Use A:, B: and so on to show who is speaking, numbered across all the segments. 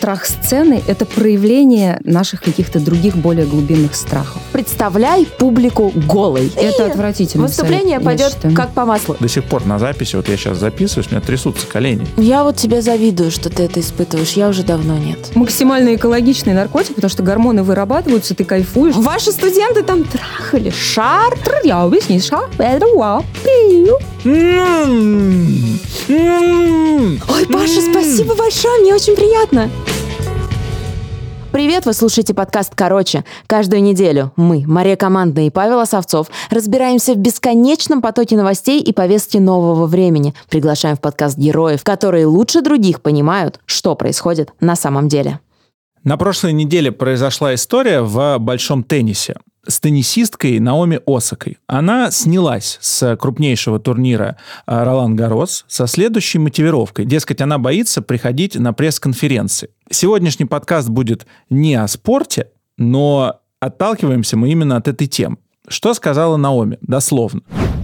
A: страх сцены – это проявление наших каких-то других, более глубинных страхов.
B: Представляй публику голой.
A: Это отвратительно.
B: Выступление пойдет как по маслу.
C: До сих пор на записи, вот я сейчас записываюсь, у меня трясутся колени.
B: Я вот тебе завидую, что ты это испытываешь. Я уже давно нет.
A: Максимально экологичный наркотик, потому что гормоны вырабатываются, ты кайфуешь.
B: Ваши студенты там трахали шар.
A: Я объясню, шар.
B: Ой, Паша, спасибо большое, мне очень приятно. Привет, вы слушаете подкаст «Короче». Каждую неделю мы, Мария Командная и Павел Осовцов, разбираемся в бесконечном потоке новостей и повестки нового времени. Приглашаем в подкаст героев, которые лучше других понимают, что происходит на самом деле.
C: На прошлой неделе произошла история в большом теннисе с теннисисткой Наоми Осакой. Она снялась с крупнейшего турнира Ролан Гаррос со следующей мотивировкой. Дескать, она боится приходить на пресс-конференции. Сегодняшний подкаст будет не о спорте, но отталкиваемся мы именно от этой темы. Что сказала Наоми? Дословно.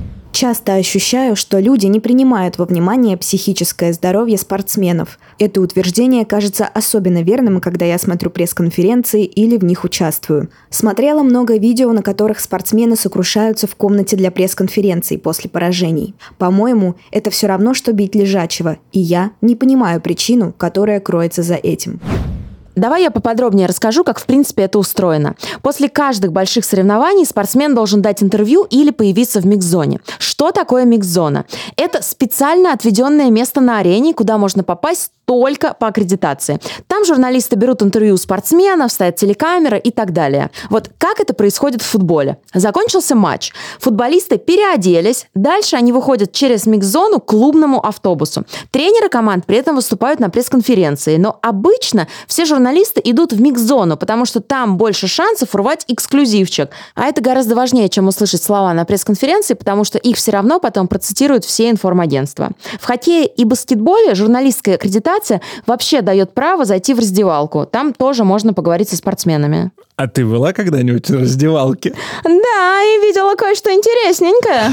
D: Часто ощущаю, что люди не принимают во внимание психическое здоровье спортсменов. Это утверждение кажется особенно верным, когда я смотрю пресс-конференции или в них участвую. Смотрела много видео, на которых спортсмены сокрушаются в комнате для пресс-конференций после поражений. По-моему, это все равно, что бить лежачего, и я не понимаю причину, которая кроется за этим.
B: Давай я поподробнее расскажу, как в принципе это устроено. После каждых больших соревнований спортсмен должен дать интервью или появиться в микс-зоне. Что такое микс-зона? Это специально отведенное место на арене, куда можно попасть только по аккредитации. Там журналисты берут интервью у спортсменов, ставят телекамеры и так далее. Вот как это происходит в футболе? Закончился матч. Футболисты переоделись. Дальше они выходят через микс-зону к клубному автобусу. Тренеры команд при этом выступают на пресс-конференции. Но обычно все журналисты идут в микс-зону, потому что там больше шансов урвать эксклюзивчик. А это гораздо важнее, чем услышать слова на пресс-конференции, потому что их все равно потом процитируют все информагентства. В хоккее и баскетболе журналистская аккредитация вообще дает право зайти в раздевалку. Там тоже можно поговорить со спортсменами.
C: А ты была когда-нибудь в раздевалке?
B: Да, и видела кое-что интересненькое.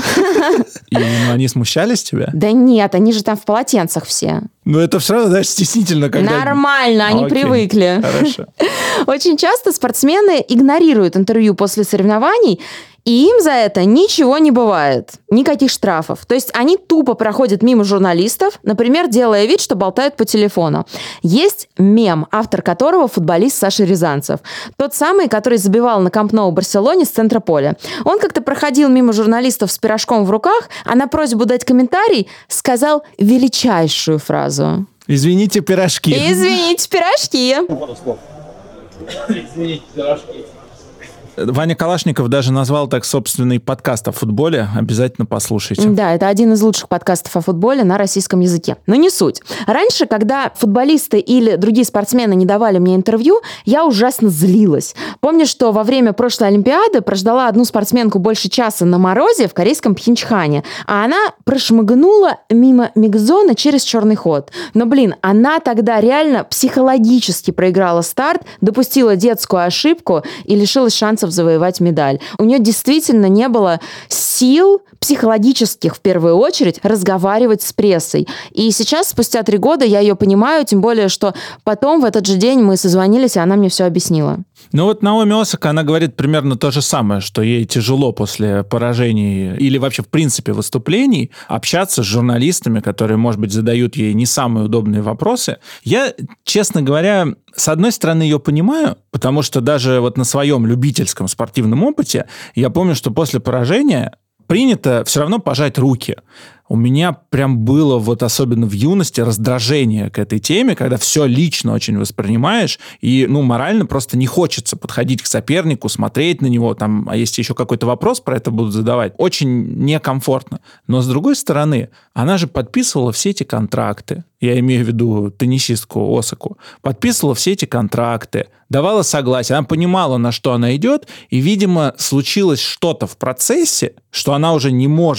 C: И они смущались тебя?
B: Да нет, они же там в полотенцах все.
C: Ну, это все равно, знаешь, стеснительно, когда...
B: Нормально, они привыкли.
C: Хорошо.
B: Очень часто спортсмены игнорируют интервью после соревнований, и им за это ничего не бывает. Никаких штрафов. То есть они тупо проходят мимо журналистов, например, делая вид, что болтают по телефону. Есть мем, автор которого футболист Саша Рязанцев. Тот самый, который забивал на Камп Ноу Барселоне с центра поля. Он как-то проходил мимо журналистов с пирожком в руках, а на просьбу дать комментарий сказал величайшую фразу.
C: Извините, пирожки.
B: Извините, пирожки.
C: Извините, пирожки. Ваня Калашников даже назвал так собственный подкаст о футболе. Обязательно послушайте.
B: Да, это один из лучших подкастов о футболе на российском языке. Но не суть. Раньше, когда футболисты или другие спортсмены не давали мне интервью, я ужасно злилась. Помню, что во время прошлой Олимпиады прождала одну спортсменку больше часа на морозе в корейском Пхенчхане, а она прошмыгнула мимо микс-зоны через черный ход. Но, она тогда реально психологически проиграла старт, допустила детскую ошибку и лишилась шансов завоевать медаль. У нее действительно не было сил психологических, в первую очередь, разговаривать с прессой. И сейчас, спустя 3 года, я ее понимаю, тем более, что потом в этот же день мы созвонились, и она мне все объяснила.
C: Ну вот Наоми Осака, она говорит примерно то же самое, что ей тяжело после поражений или вообще, в принципе, выступлений общаться с журналистами, которые, может быть, задают ей не самые удобные вопросы. Я, честно говоря, с одной стороны, ее понимаю, потому что даже вот на своем любительском спортивном опыте я помню, что после поражения принято все равно пожать руки. У меня прям было вот особенно в юности раздражение к этой теме, когда все лично очень воспринимаешь, и, морально просто не хочется подходить к сопернику, смотреть на него, там, а если еще какой-то вопрос про это будут задавать, очень некомфортно. Но, с другой стороны, она же подписывала все эти контракты, я имею в виду теннисистку Осаку, подписывала все эти контракты, давала согласие, она понимала, на что она идет, и, видимо, случилось что-то в процессе, что она уже не может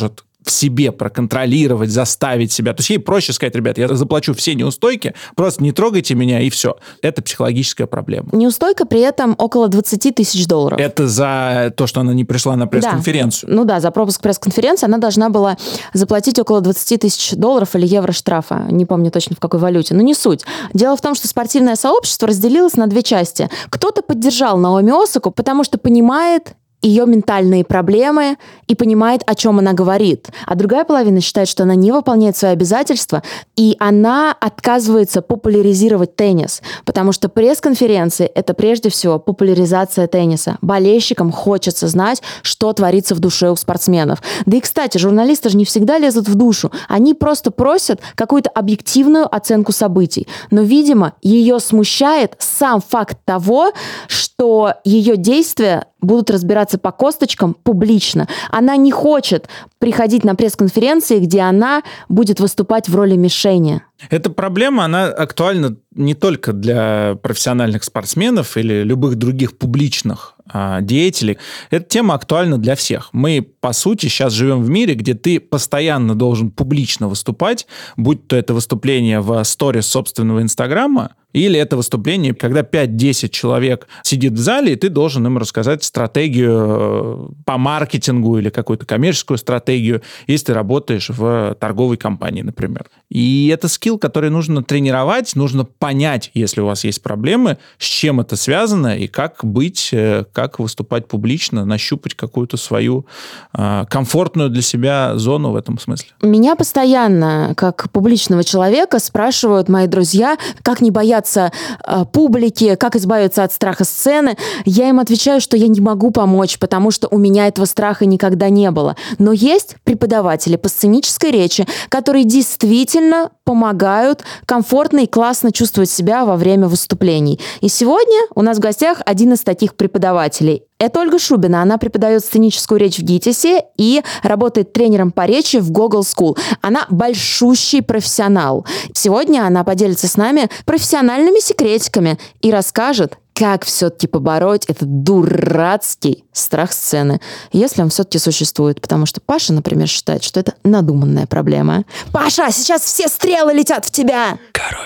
C: в себе проконтролировать, заставить себя. То есть ей проще сказать: ребят, я заплачу все неустойки, просто не трогайте меня, и все. Это психологическая проблема.
B: Неустойка при этом около 20 тысяч долларов.
C: Это за то, что она не пришла на пресс-конференцию?
B: Да. Ну да, за пропуск пресс-конференции она должна была заплатить около 20 тысяч долларов или евро штрафа. Не помню точно в какой валюте, но не суть. Дело в том, что спортивное сообщество разделилось на две части. Кто-то поддержал Наоми Осаку, потому что понимает ее ментальные проблемы и понимает, о чем она говорит. А другая половина считает, что она не выполняет свои обязательства, и она отказывается популяризировать теннис, потому что пресс-конференции — это прежде всего популяризация тенниса. Болельщикам хочется знать, что творится в душе у спортсменов. Да и, кстати, журналисты же не всегда лезут в душу. Они просто просят какую-то объективную оценку событий. Но, видимо, ее смущает сам факт того, что ее действия будут разбираться по косточкам публично. Она не хочет приходить на пресс-конференции, где она будет выступать в роли мишени.
C: Эта проблема, она актуальна не только для профессиональных спортсменов или любых других публичных деятелей. Эта тема актуальна для всех. Мы, по сути, сейчас живем в мире, где ты постоянно должен публично выступать, будь то это выступление в сторис собственного Инстаграма, или это выступление, когда 5-10 человек сидит в зале, и ты должен им рассказать стратегию по маркетингу или какую-то коммерческую стратегию, если ты работаешь в торговой компании, например. И это скилл, который нужно тренировать, нужно понять, если у вас есть проблемы, с чем это связано, и как быть, как выступать публично, нащупать какую-то свою комфортную для себя зону в этом смысле.
B: Меня постоянно, как публичного человека, спрашивают мои друзья, как не бояться публики, как избавиться от страха сцены. Я им отвечаю, что я не могу помочь, потому что у меня этого страха никогда не было. Но есть преподаватели по сценической речи, которые действительно помогают комфортно и классно чувствовать себя во время выступлений. И сегодня у нас в гостях один из таких преподавателей. Это Ольга Шубина. Она преподает сценическую речь в ГИТИСе и работает тренером по речи в Google School. Она большущий профессионал. Сегодня она поделится с нами профессиональными секретиками и расскажет, как все-таки побороть этот дурацкий страх сцены, если он все-таки существует. Потому что Паша, например, считает, что это надуманная проблема. Паша, сейчас все стрелы летят в тебя!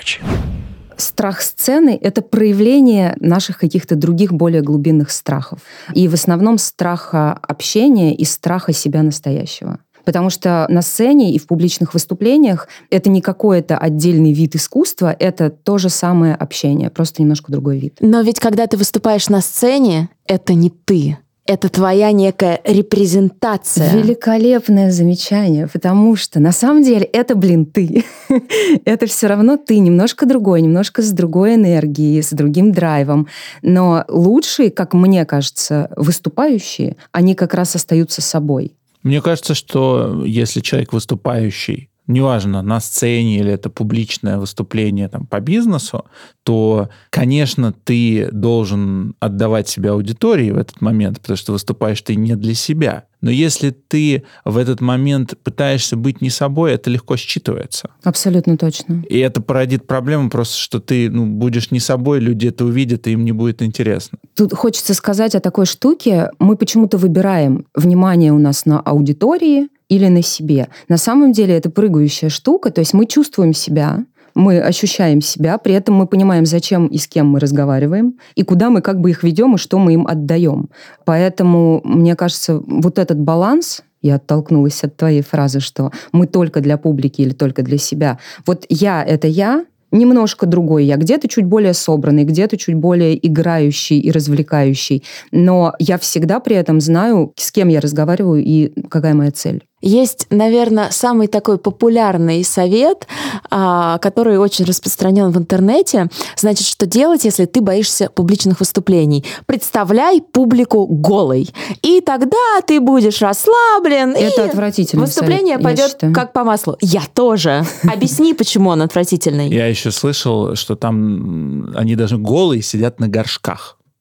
A: Страх сцены — это проявление наших каких-то других, более глубинных страхов. И в основном страха общения и страха себя настоящего. Потому что на сцене и в публичных выступлениях это не какой-то отдельный вид искусства, это то же самое общение, просто немножко другой вид.
B: Но ведь когда ты выступаешь на сцене, это не ты. Это твоя некая репрезентация.
A: Великолепное замечание, потому что на самом деле это, ты. Это все равно ты, немножко другой, немножко с другой энергией, с другим драйвом. Но лучшие, как мне кажется, выступающие, они как раз остаются собой.
C: Мне кажется, что если человек выступающий, неважно, на сцене или это публичное выступление там, по бизнесу, то, конечно, ты должен отдавать себя аудитории в этот момент, потому что выступаешь ты не для себя. Но если ты в этот момент пытаешься быть не собой, это легко считывается.
A: Абсолютно точно.
C: И это породит проблему просто, что ты будешь не собой, люди это увидят, и им не будет интересно.
A: Тут хочется сказать о такой штуке. Мы почему-то выбираем внимание у нас на аудитории или на себе. На самом деле это прыгающая штука, то есть мы чувствуем себя, мы ощущаем себя, при этом мы понимаем, зачем и с кем мы разговариваем, и куда мы как бы их ведем, и что мы им отдаем. Поэтому, мне кажется, вот этот баланс, я оттолкнулась от твоей фразы, что мы только для публики или только для себя. Вот я — это я, немножко другой я, где-то чуть более собранный, где-то чуть более играющий и развлекающий, но я всегда при этом знаю, с кем я разговариваю и какая моя цель.
B: Есть, наверное, самый такой популярный совет, который очень распространен в интернете. Значит, что делать, если ты боишься публичных выступлений? Представляй публику голой. И тогда ты будешь расслаблен.
A: Это
B: и
A: отвратительный
B: выступление
A: совет,
B: пойдет как по маслу. Я тоже. Объясни, почему он отвратительный.
C: Я еще слышал, что там они даже голые сидят на горшках.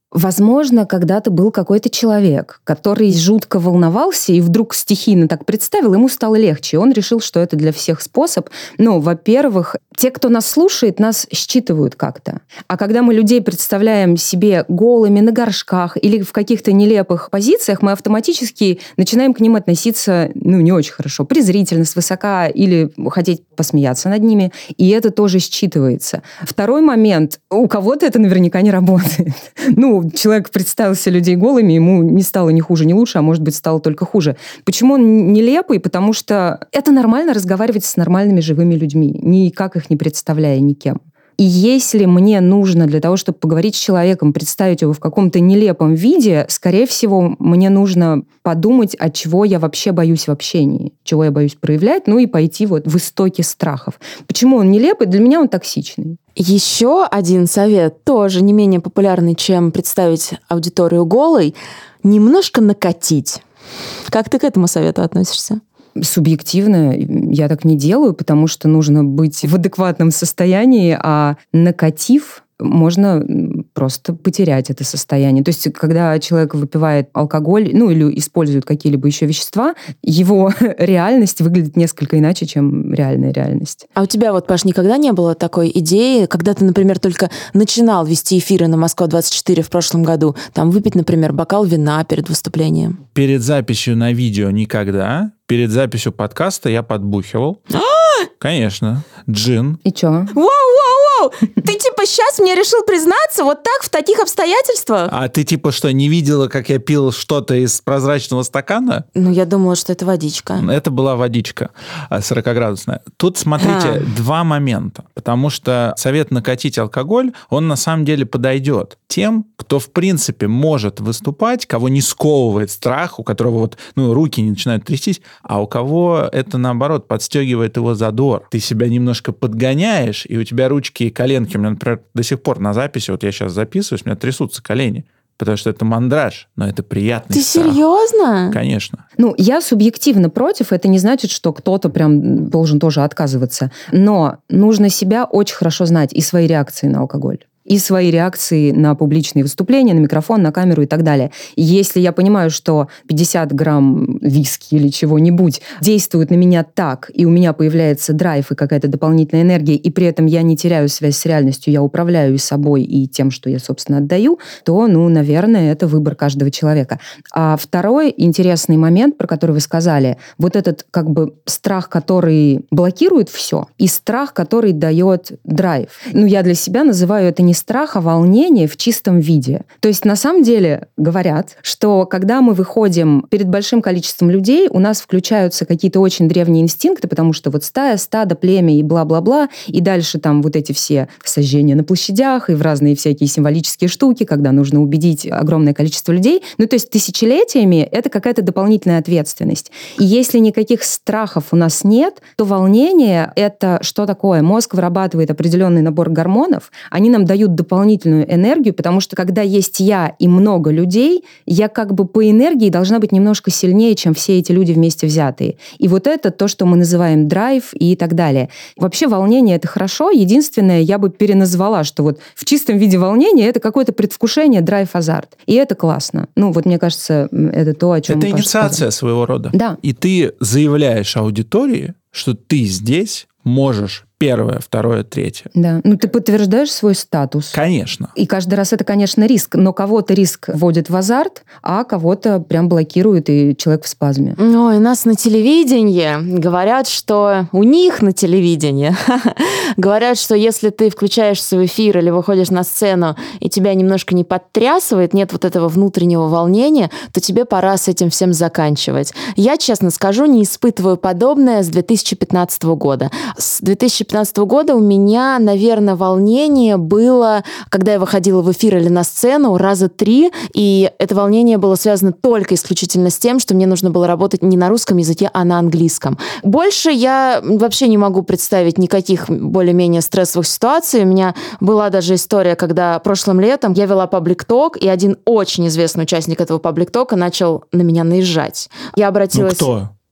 A: Возможно, когда-то был какой-то человек, который жутко волновался и вдруг стихийно так представил, ему стало легче. Он решил, что это для всех способ. Во-первых, те, кто нас слушает, нас считывают как-то. А когда мы людей представляем себе голыми на горшках или в каких-то нелепых позициях, мы автоматически начинаем к ним относиться, не очень хорошо, презрительно, свысока или хотеть посмеяться над ними. И это тоже считывается. Второй момент. У кого-то это наверняка не работает. Человек представил себе людей голыми, ему не стало ни хуже, ни лучше, а может быть, стало только хуже. Почему он нелепый? Потому что это нормально разговаривать с нормальными живыми людьми, никак их не представляя никем. И если мне нужно для того, чтобы поговорить с человеком, представить его в каком-то нелепом виде, скорее всего, мне нужно подумать, от чего я вообще боюсь в общении, чего я боюсь проявлять, и пойти в истоки страхов. Почему он нелепый? Для меня он токсичный.
B: Еще один совет, тоже не менее популярный, чем представить аудиторию голой, немножко накатить. Как ты к этому совету относишься?
A: Субъективно я так не делаю, потому что нужно быть в адекватном состоянии, а накатив можно просто потерять это состояние. То есть, когда человек выпивает алкоголь, или использует какие-либо еще вещества, его реальность выглядит несколько иначе, чем реальная реальность.
B: А у тебя, Паш, никогда не было такой идеи, когда ты, например, только начинал вести эфиры на Москва-24 в прошлом году, там выпить, например, бокал вина перед выступлением?
C: Перед записью на видео никогда. Перед записью подкаста я подбухивал. Конечно. Джин.
A: И чё?
B: Воу! Ты сейчас мне решил признаться вот так, в таких обстоятельствах?
C: А ты что, не видела, как я пил что-то из прозрачного стакана?
B: Я думала, что это водичка.
C: Это была водичка 40-градусная. Тут, смотрите, два момента. Потому что совет накатить алкоголь, он на самом деле подойдет тем, кто, в принципе, может выступать, кого не сковывает страх, у которого руки не начинают трястись, а у кого это, наоборот, подстегивает его задор. Ты себя немножко подгоняешь, и у тебя ручки и коленки, у меня, например, до сих пор на записи, я сейчас записываюсь, у меня трясутся колени, потому что это мандраж, но это приятный
B: Ты
C: страх.
B: Серьезно?
C: Конечно.
A: Я субъективно против, это не значит, что кто-то прям должен тоже отказываться, но нужно себя очень хорошо знать и свои реакции на алкоголь. И свои реакции на публичные выступления, на микрофон, на камеру и так далее. Если я понимаю, что 50 грамм виски или чего-нибудь действует на меня так, и у меня появляется драйв и какая-то дополнительная энергия, и при этом я не теряю связь с реальностью, я управляю и собой, и тем, что я, собственно, отдаю, то, наверное, это выбор каждого человека. А второй интересный момент, про который вы сказали, этот страх, который блокирует все, и страх, который дает драйв. Я для себя называю это не страх, а волнение в чистом виде. То есть, на самом деле, говорят, что когда мы выходим перед большим количеством людей, у нас включаются какие-то очень древние инстинкты, потому что стая, стадо, племя и бла-бла-бла, и дальше там эти все сожжения на площадях и в разные всякие символические штуки, когда нужно убедить огромное количество людей. То есть, тысячелетиями это какая-то дополнительная ответственность. И если никаких страхов у нас нет, то волнение — это что такое? Мозг вырабатывает определенный набор гормонов, они нам дают дополнительную энергию, потому что когда есть я и много людей, я по энергии должна быть немножко сильнее, чем все эти люди вместе взятые. И это то, что мы называем драйв и так далее. Вообще волнение — это хорошо. Единственное, я бы переназвала, что в чистом виде волнение — это какое-то предвкушение, драйв, азарт. И это классно. мне кажется, это то, о чем
C: это
A: Паша
C: инициация
A: сказал.
C: своего рода.
A: Да.
C: И ты заявляешь аудитории, что ты здесь можешь первое, второе, третье.
A: Да. Ты подтверждаешь свой статус.
C: Конечно.
A: И каждый раз это, конечно, риск. Но кого-то риск вводит в азарт, а кого-то прям блокирует, и человек в спазме.
B: Ой, у нас на телевидении говорят, что у них на телевидении говорят, что если ты включаешься в эфир или выходишь на сцену, и тебя немножко не подтрясывает, нет этого внутреннего волнения, то тебе пора с этим всем заканчивать. Я, честно скажу, не испытываю подобное с 2015 года. С 2015 года у меня, наверное, волнение было, когда я выходила в эфир или на сцену, раза 3, и это волнение было связано только исключительно с тем, что мне нужно было работать не на русском языке, а на английском. Больше я вообще не могу представить никаких более-менее стрессовых ситуаций. У меня была даже история, когда прошлым летом я вела паблик-ток, и один очень известный участник этого паблик-тока начал на меня наезжать. Я обратилась...
C: Кто?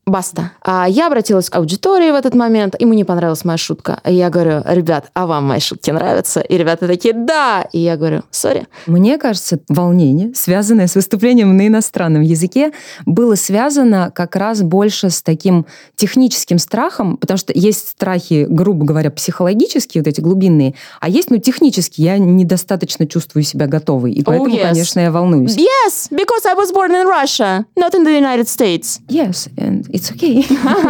B: Баста. А я обратилась к аудитории в этот момент, ему не понравилась моя шутка. И я говорю: ребят, а вам мои шутки нравятся? И ребята такие: да. И я говорю: сори.
A: Мне кажется, волнение, связанное с выступлением на иностранном языке, было связано как раз больше с таким техническим страхом, потому что есть страхи, грубо говоря, психологические, вот эти глубинные, а есть, технические. Я недостаточно чувствую себя готовой, и поэтому, конечно, я волнуюсь.
B: Yes, because I was born in Russia, not in the United States.
A: Yes, and it's okay.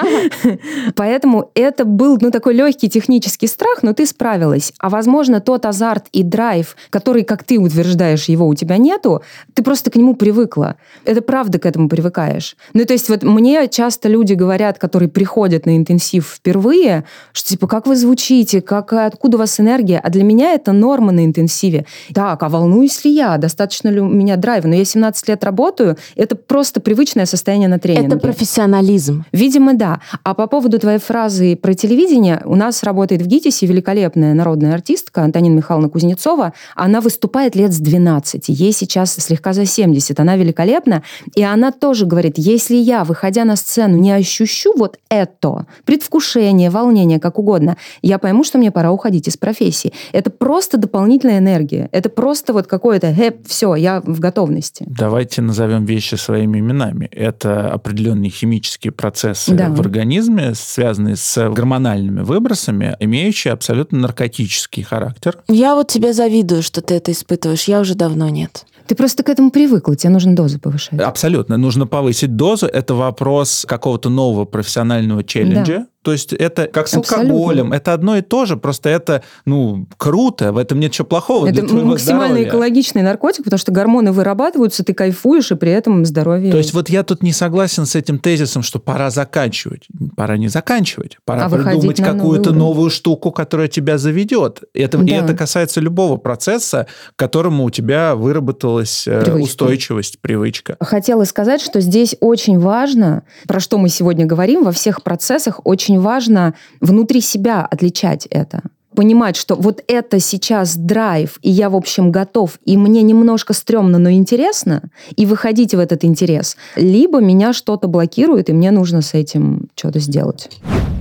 A: Поэтому это был, такой легкий технический страх, но ты справилась. А, возможно, тот азарт и драйв, который, как ты утверждаешь, его у тебя нету, ты просто к нему привыкла. Это правда, к этому привыкаешь. То есть мне часто люди говорят, которые приходят на интенсив впервые, что типа: как вы звучите, откуда у вас энергия? А для меня это норма на интенсиве. Так, а волнуюсь ли я? Достаточно ли у меня драйва? Но я 17 лет работаю, это просто привычное состояние на тренинге.
B: Это профессионализм.
A: Видимо, да. А по поводу твоей фразы про телевидение, у нас работает в ГИТИСе великолепная народная артистка Антонина Михайловна Кузнецова. Она выступает лет с 12. Ей сейчас слегка за 70. Она великолепна. И она тоже говорит: если я, выходя на сцену, не ощущу вот это, предвкушение, волнение, как угодно, я пойму, что мне пора уходить из профессии. Это просто дополнительная энергия. Это просто какое-то все, я в готовности.
C: Давайте назовем вещи своими именами. Это определенные химические процессы в организме, связанные с гормональными выбросами, имеющие абсолютно наркотический характер.
B: Я тебе завидую, что ты это испытываешь. Я уже давно нет.
A: Ты просто к этому привыкла, тебе нужно дозу повышать.
C: Абсолютно. Нужно повысить дозу. Это вопрос какого-то нового профессионального челленджа. Да. То есть это как с алкоголем. Это одно и то же. Просто это, круто. В этом нет ничего плохого для твоего здоровья. Это максимально экологичный наркотик, потому что гормоны вырабатываются, ты кайфуешь, и при этом здоровье. То есть я тут не согласен с этим тезисом, что пора заканчивать. Пора не заканчивать. Пора придумать какую-то новую штуку, которая тебя заведет. И это касается любого процесса, к которому у тебя выработалась устойчивость, привычка.
A: Хотела сказать, что здесь очень важно, про что мы сегодня говорим, во всех процессах очень важно внутри себя отличать это. Понимать, что вот это сейчас драйв, и я, в общем, готов, и мне немножко стрёмно, но интересно, и выходить в этот интерес. Либо меня что-то блокирует, и мне нужно с этим что-то сделать.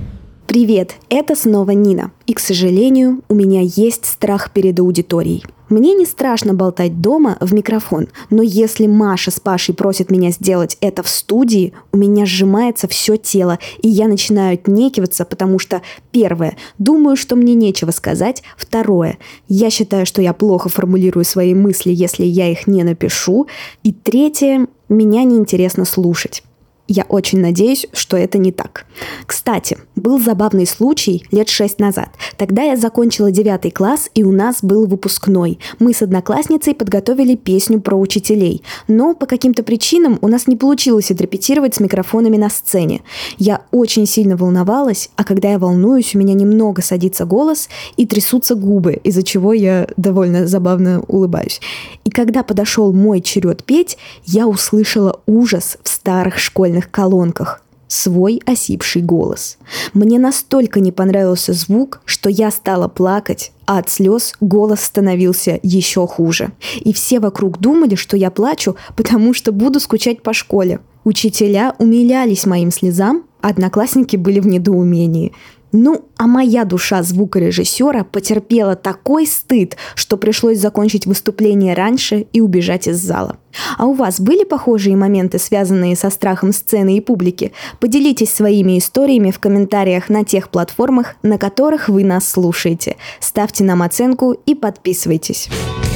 D: Привет, это снова Нина. И, к сожалению, у меня есть страх перед аудиторией. Мне не страшно болтать дома в микрофон, но если Маша с Пашей просят меня сделать это в студии, у меня сжимается все тело, и я начинаю отнекиваться, потому что, первое, думаю, что мне нечего сказать, второе, я считаю, что я плохо формулирую свои мысли, если я их не напишу, и третье, меня неинтересно слушать. Я очень надеюсь, что это не так. Кстати, был забавный случай лет 6 назад. Тогда я закончила 9 класс, и у нас был выпускной. Мы с одноклассницей подготовили песню про учителей. Но по каким-то причинам у нас не получилось отрепетировать с микрофонами на сцене. Я очень сильно волновалась, а когда я волнуюсь, у меня немного садится голос и трясутся губы, из-за чего я довольно забавно улыбаюсь. И когда подошел мой черед петь, я услышала ужас в старых школьных колонках. Свой осипший голос. Мне настолько не понравился звук, что я стала плакать, а от слез голос становился еще хуже. И все вокруг думали, что я плачу, потому что буду скучать по школе. Учителя умилялись моим слезам, а одноклассники были в недоумении. А моя душа звукорежиссера потерпела такой стыд, что пришлось закончить выступление раньше и убежать из зала. А у вас были похожие моменты, связанные со страхом сцены и публики? Поделитесь своими историями в комментариях на тех платформах, на которых вы нас слушаете. Ставьте нам оценку и подписывайтесь.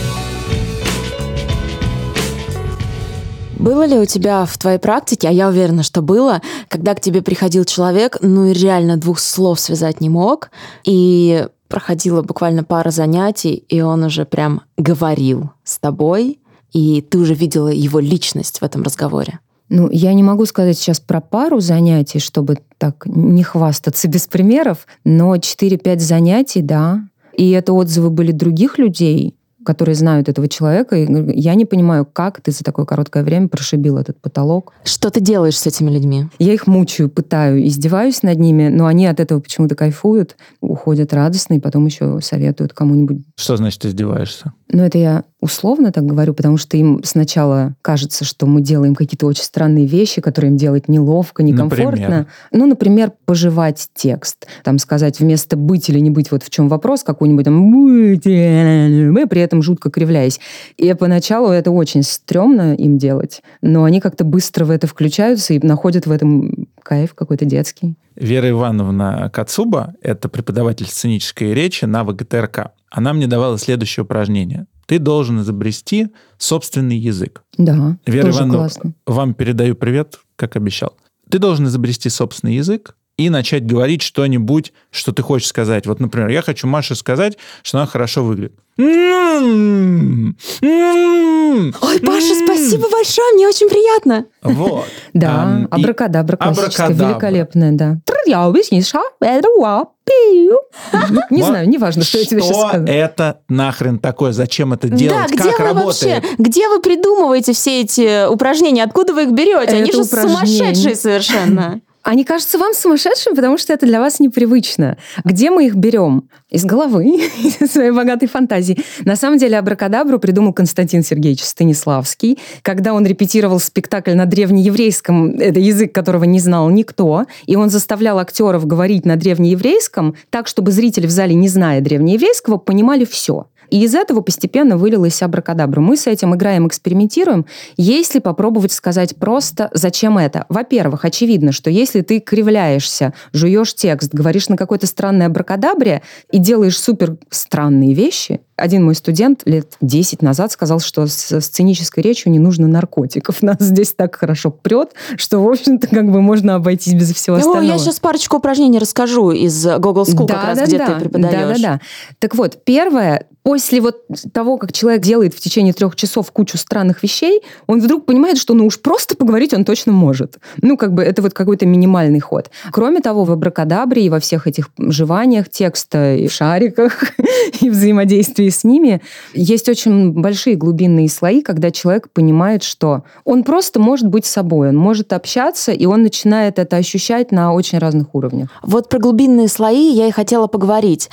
B: Было ли у тебя в твоей практике, а я уверена, что было, когда к тебе приходил человек, и реально 2 слов связать не мог, и проходила буквально пара занятий, и он уже прям говорил с тобой, и ты уже видела его личность в этом разговоре?
A: Я не могу сказать сейчас про пару занятий, чтобы так не хвастаться без примеров, но 4-5 занятий, да. И это отзывы были других людей, которые знают этого человека, и я не понимаю, как ты за такое короткое время прошибил этот потолок.
B: Что ты делаешь с этими людьми?
A: Я их мучаю, пытаю, издеваюсь над ними, но они от этого почему-то кайфуют, уходят радостно, и потом еще советуют кому-нибудь.
C: Что значит издеваешься?
A: Ну, это я условно так говорю, потому что им сначала кажется, что мы делаем какие-то очень странные вещи, которые им делать неловко, некомфортно.
C: Например?
A: Ну, например, пожевать текст. Там сказать вместо «быть» или «не быть», вот в чем вопрос, какой-нибудь там «быть», мы при этом жутко кривляясь. И поначалу это очень стрёмно им делать, но они как-то быстро в это включаются и находят в этом кайф какой-то детский.
C: Вера Ивановна Кацуба, это преподаватель сценической речи на ВГТРК. Она мне давала следующее упражнение. Ты должен изобрести собственный язык.
A: Да,
C: Вера
A: тоже
C: Ивановна,
A: классно.
C: вам передаю привет, как обещал. Ты должен изобрести собственный язык и начать говорить что-нибудь, что ты хочешь сказать. Вот, например, я хочу Маше сказать, что она хорошо выглядит.
B: Ой, Паша, спасибо большое, мне очень приятно.
C: Вот.
A: Да, абракадабра классическая,
C: абракадабра.
A: великолепная, да. Не знаю, неважно, что я тебе сейчас
C: Что
A: сказала.
C: это нахрен такое? Зачем это делать?
B: Да, где
C: Как
B: вы
C: работает?
B: вообще, где вы придумываете все эти упражнения? Откуда вы их берете? Они
A: Это
B: же
A: упражнения.
B: сумасшедшие совершенно.
A: Они кажутся вам сумасшедшими, потому что это для вас непривычно. Где мы их берем? Из головы, из своей богатой фантазии. На самом деле абракадабру придумал Константин Сергеевич Станиславский, когда он репетировал спектакль на древнееврейском, это язык, которого не знал никто, и он заставлял актеров говорить на древнееврейском так, чтобы зрители в зале, не зная древнееврейского, понимали все. И из этого постепенно вылилась абракадабра. Мы с этим играем, экспериментируем. Если попробовать сказать просто, зачем это? Во-первых, очевидно, что если ты кривляешься, жуешь текст, говоришь на какой-то странной абракадабре и делаешь супер странные вещи. Один мой студент лет 10 назад сказал, что с сценической речью не нужно наркотиков. Нас здесь так хорошо прет, что, в общем-то, как бы можно обойтись без всего остального.
B: Я сейчас парочку упражнений расскажу из Google School, как раз где ты преподаешь.
A: Да. Так вот, первое, после вот того, как человек делает в течение 3 часов кучу странных вещей, он вдруг понимает, что уж просто поговорить он точно может. Это вот какой-то минимальный ход. Кроме того, в абракадабре и во всех этих жеваниях текста и в шариках, и взаимодействии с ними есть очень большие глубинные слои, когда человек понимает, что он просто может быть собой, он может общаться, и он начинает это ощущать на очень разных уровнях.
B: Вот про глубинные слои я и хотела поговорить.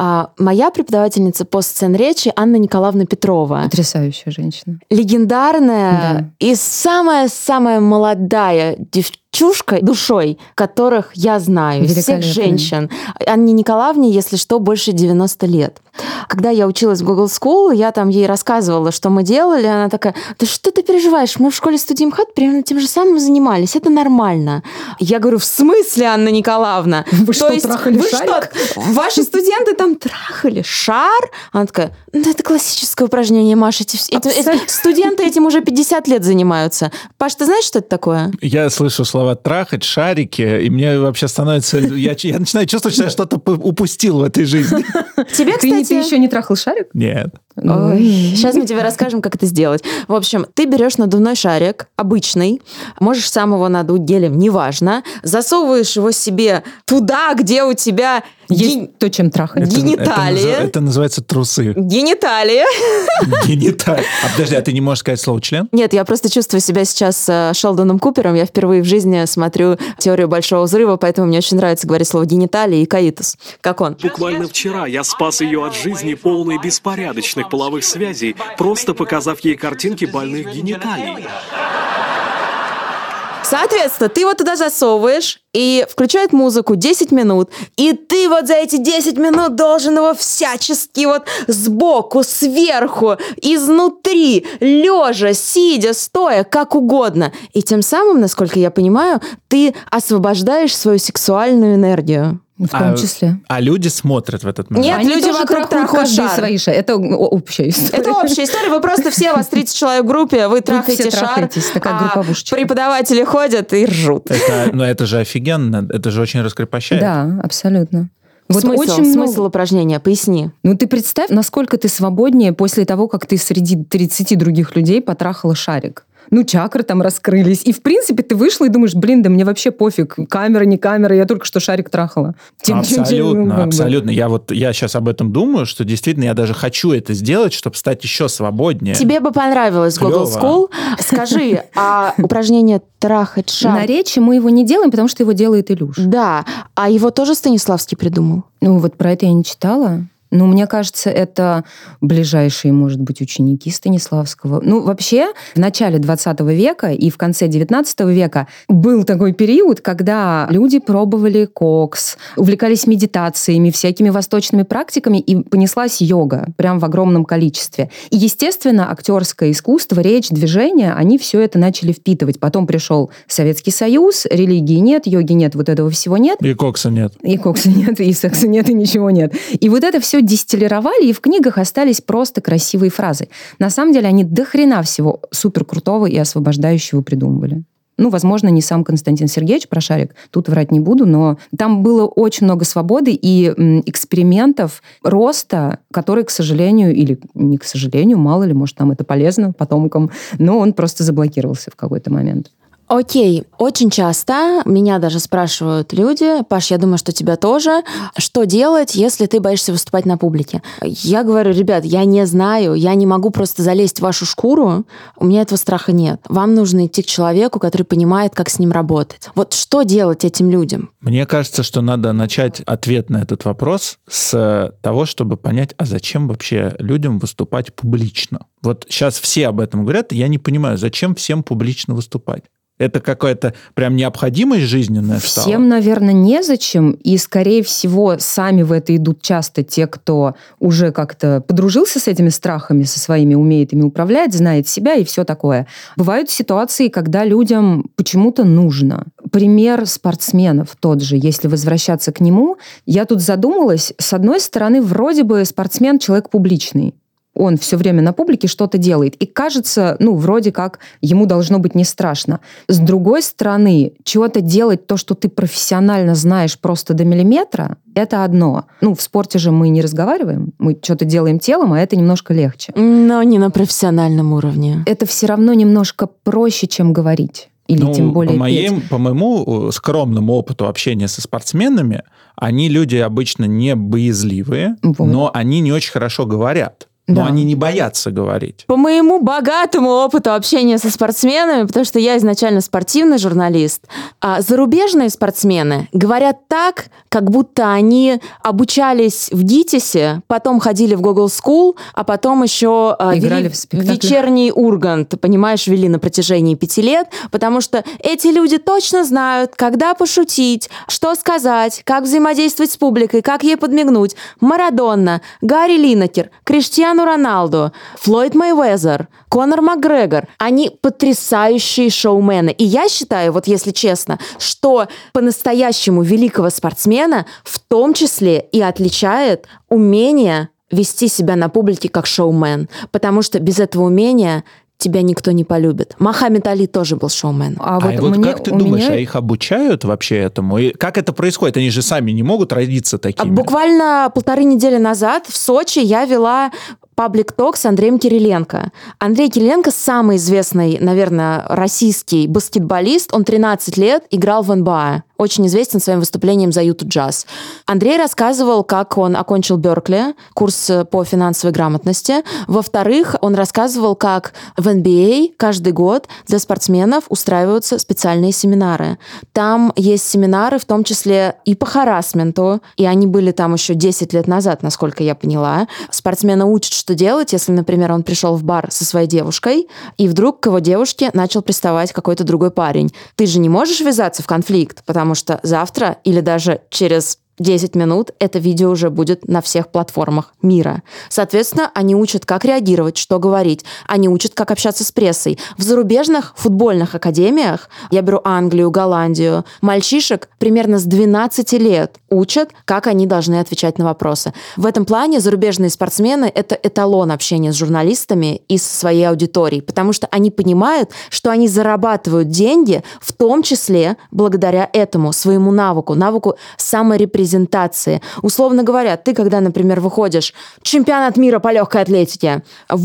B: Моя преподавательница по сценречи Анна Николаевна Петрова.
A: Потрясающая женщина.
B: Легендарная и самая-самая молодая девчушка душой, которых я знаю, из всех женщин. Анне Николаевне, если что, больше 90 лет. Когда я училась в Google School, я там ей рассказывала, что мы делали. Она такая: да что ты переживаешь? Мы в школе-студии МХАТ примерно тем же самым занимались. Это нормально. Я говорю: в смысле, Анна Николаевна?
A: Вы что, трахали шарик?
B: Ваши студенты там трахали шар? Она такая: да это классическое упражнение, Маша. Студенты этим уже 50 лет занимаются. Паш, ты знаешь, что это такое?
C: Я слышу слова «трахать», «шарики», и мне вообще становится... Я начинаю чувствовать, что я что-то упустил в этой жизни.
B: Тебе, кстати...
A: Ты еще не трахал шарик?
C: Нет.
B: Ой, сейчас мы тебе расскажем, как это сделать. В общем, ты берешь надувной шарик, обычный, можешь сам его надуть гелем, неважно, засовываешь его себе туда, где у тебя
A: есть то, чем трахать.
B: Гениталии.
C: Это называется трусы.
B: Гениталии.
C: Гениталии. Подожди, а ты не можешь сказать слово «член»?
B: Нет, я просто чувствую себя сейчас Шелдоном Купером. Я впервые в жизни смотрю «Теорию большого взрыва», поэтому мне очень нравится говорить слово «гениталии» и «каитус». Как он?
E: Буквально вчера я спас ее от жизни, полной беспорядочных половых связей, просто показав ей картинки больных гениталий.
B: Соответственно, ты его туда засовываешь, и включает музыку 10 минут, и ты вот за эти 10 минут должен его всячески вот сбоку, сверху, изнутри, лежа, сидя, стоя, как угодно. И тем самым, насколько я понимаю, ты освобождаешь свою сексуальную энергию.
A: В том числе.
C: А люди смотрят в этот момент?
B: Нет,
A: Они
B: люди
A: тоже
B: вокруг
A: трахают
B: трахают
A: каждый
B: шар.
A: свои шары. Это общая история.
B: Это общая история. Вы просто все, вас 30 человек в группе, вы трахаете
A: все
B: шар,
A: трахаетесь, такая групповушечка.
B: преподаватели ходят и ржут.
C: Но это же офигенно, это же очень раскрепощает.
A: Да, абсолютно. Вот
B: Смысл упражнения, поясни.
A: Ты представь, насколько ты свободнее после того, как ты среди 30 других людей потрахала шарик. Чакры там раскрылись. И, в принципе, ты вышла и думаешь: да мне вообще пофиг, камера, не камера, я только что шарик трахала.
C: Абсолютно. Я сейчас об этом думаю, что действительно я даже хочу это сделать, чтобы стать еще свободнее.
B: Тебе бы понравилось Google School. Скажи, а упражнение «трахать шар»...
A: На речи мы его не делаем, потому что его делает Илюш.
B: Да, а его тоже Станиславский придумал?
A: Вот про это я не читала. Ну, мне кажется, это ближайшие, может быть, ученики Станиславского. Ну, вообще, в начале 20 века и в конце 19 века был такой период, когда люди пробовали кокс, увлекались медитациями, всякими восточными практиками, и понеслась йога прям в огромном количестве. И, естественно, актерское искусство, речь, движение, они все это начали впитывать. Потом пришел Советский Союз, религии нет, йоги нет, вот этого всего нет.
C: И кокса нет.
A: И кокса нет, и секса нет, и ничего нет. И вот это все дистиллировали, и в книгах остались просто красивые фразы. На самом деле они дохрена всего суперкрутого и освобождающего придумывали. Ну, возможно, не сам Константин Сергеевич Прошарик, тут врать не буду, но там было очень много свободы и экспериментов, роста, который, к сожалению, или не к сожалению, мало ли, может, нам это полезно потомкам, но он просто заблокировался в какой-то момент.
B: Окей, очень часто меня даже спрашивают люди, Паш, я думаю, что тебя тоже, что делать, если ты боишься выступать на публике? Я говорю, ребят, я не знаю, я не могу просто залезть в вашу шкуру, у меня этого страха нет. Вам нужно идти к человеку, который понимает, как с ним работать. Вот что делать этим людям?
C: Мне кажется, что надо начать ответ на этот вопрос с того, чтобы понять, а зачем вообще людям выступать публично? Вот сейчас все об этом говорят, и я не понимаю, зачем всем публично выступать? Это какая-то прям необходимость жизненная стала?
A: Всем, наверное, незачем. И, скорее всего, сами в это идут часто те, кто уже как-то подружился с этими страхами, со своими, умеет ими управлять, знает себя и все такое. Бывают ситуации, когда людям почему-то нужно. Пример спортсменов тот же, если возвращаться к нему. Я тут задумалась. С одной стороны, вроде бы спортсмен человек публичный. Он все время на публике что-то делает. И кажется, вроде как ему должно быть не страшно. С другой стороны, чего-то делать, то, что ты профессионально знаешь просто до миллиметра, это одно. В спорте же мы не разговариваем, мы что-то делаем телом, а это немножко легче.
B: Но не на профессиональном уровне.
A: Это все равно немножко проще, чем говорить. Или тем более
C: по моему скромному опыту общения со спортсменами, они люди обычно не боязливые, но они не очень хорошо говорят. Но они не боятся говорить.
B: По моему богатому опыту общения со спортсменами, потому что я изначально спортивный журналист, зарубежные спортсмены говорят так, как будто они обучались в ГИТИСе, потом ходили в Google School, а потом еще вели вечерний Ургант, понимаешь, вели на протяжении 5 лет, потому что эти люди точно знают, когда пошутить, что сказать, как взаимодействовать с публикой, как ей подмигнуть. Марадонна, Гарри Линекер, Криштиану Роналду, Флойд Мейвезер, Конор Макгрегор. Они потрясающие шоумены. И я считаю, вот если честно, что по-настоящему великого спортсмена в том числе и отличает умение вести себя на публике как шоумен. Потому что без этого умения тебя никто не полюбит. Мохаммед Али тоже был шоумен.
C: Как ты думаешь, их обучают вообще этому? И как это происходит? Они же сами не могут родиться такими.
B: Буквально 1,5 недели назад в Сочи я вела паблик-ток с Андреем Кириленко. Андрей Кириленко самый известный, наверное, российский баскетболист. Он 13 лет играл в НБА. Очень известен своим выступлением за Юту Джаз. Андрей рассказывал, как он окончил Беркли, курс по финансовой грамотности. Во-вторых, он рассказывал, как в NBA каждый год для спортсменов устраиваются специальные семинары. Там есть семинары, в том числе и по харассменту, и они были там еще 10 лет назад, насколько я поняла. Спортсмена учат, что делать, если, например, он пришел в бар со своей девушкой, и вдруг к его девушке начал приставать какой-то другой парень. Ты же не можешь ввязаться в конфликт, потому что завтра или даже через 10 минут это видео уже будет на всех платформах мира. Соответственно, они учат, как реагировать, что говорить. Они учат, как общаться с прессой. В зарубежных футбольных академиях, я беру Англию, Голландию, мальчишек примерно с 12 лет учат, как они должны отвечать на вопросы. В этом плане зарубежные спортсмены — это эталон общения с журналистами и со своей аудиторией, потому что они понимают, что они зарабатывают деньги, в том числе благодаря этому, своему навыку саморепрезентации. Условно говоря, ты, когда, например, выходишь, чемпионат мира по легкой атлетике,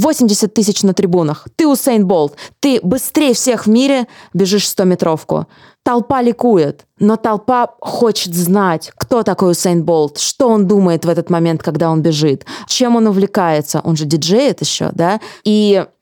B: 80 тысяч на трибунах, ты Усейн Болт, ты быстрее всех в мире бежишь 100-метровку. Толпа ликует, но толпа хочет знать, кто такой Усейн Болт, что он думает в этот момент, когда он бежит, чем он увлекается, он же диджеет еще, да, и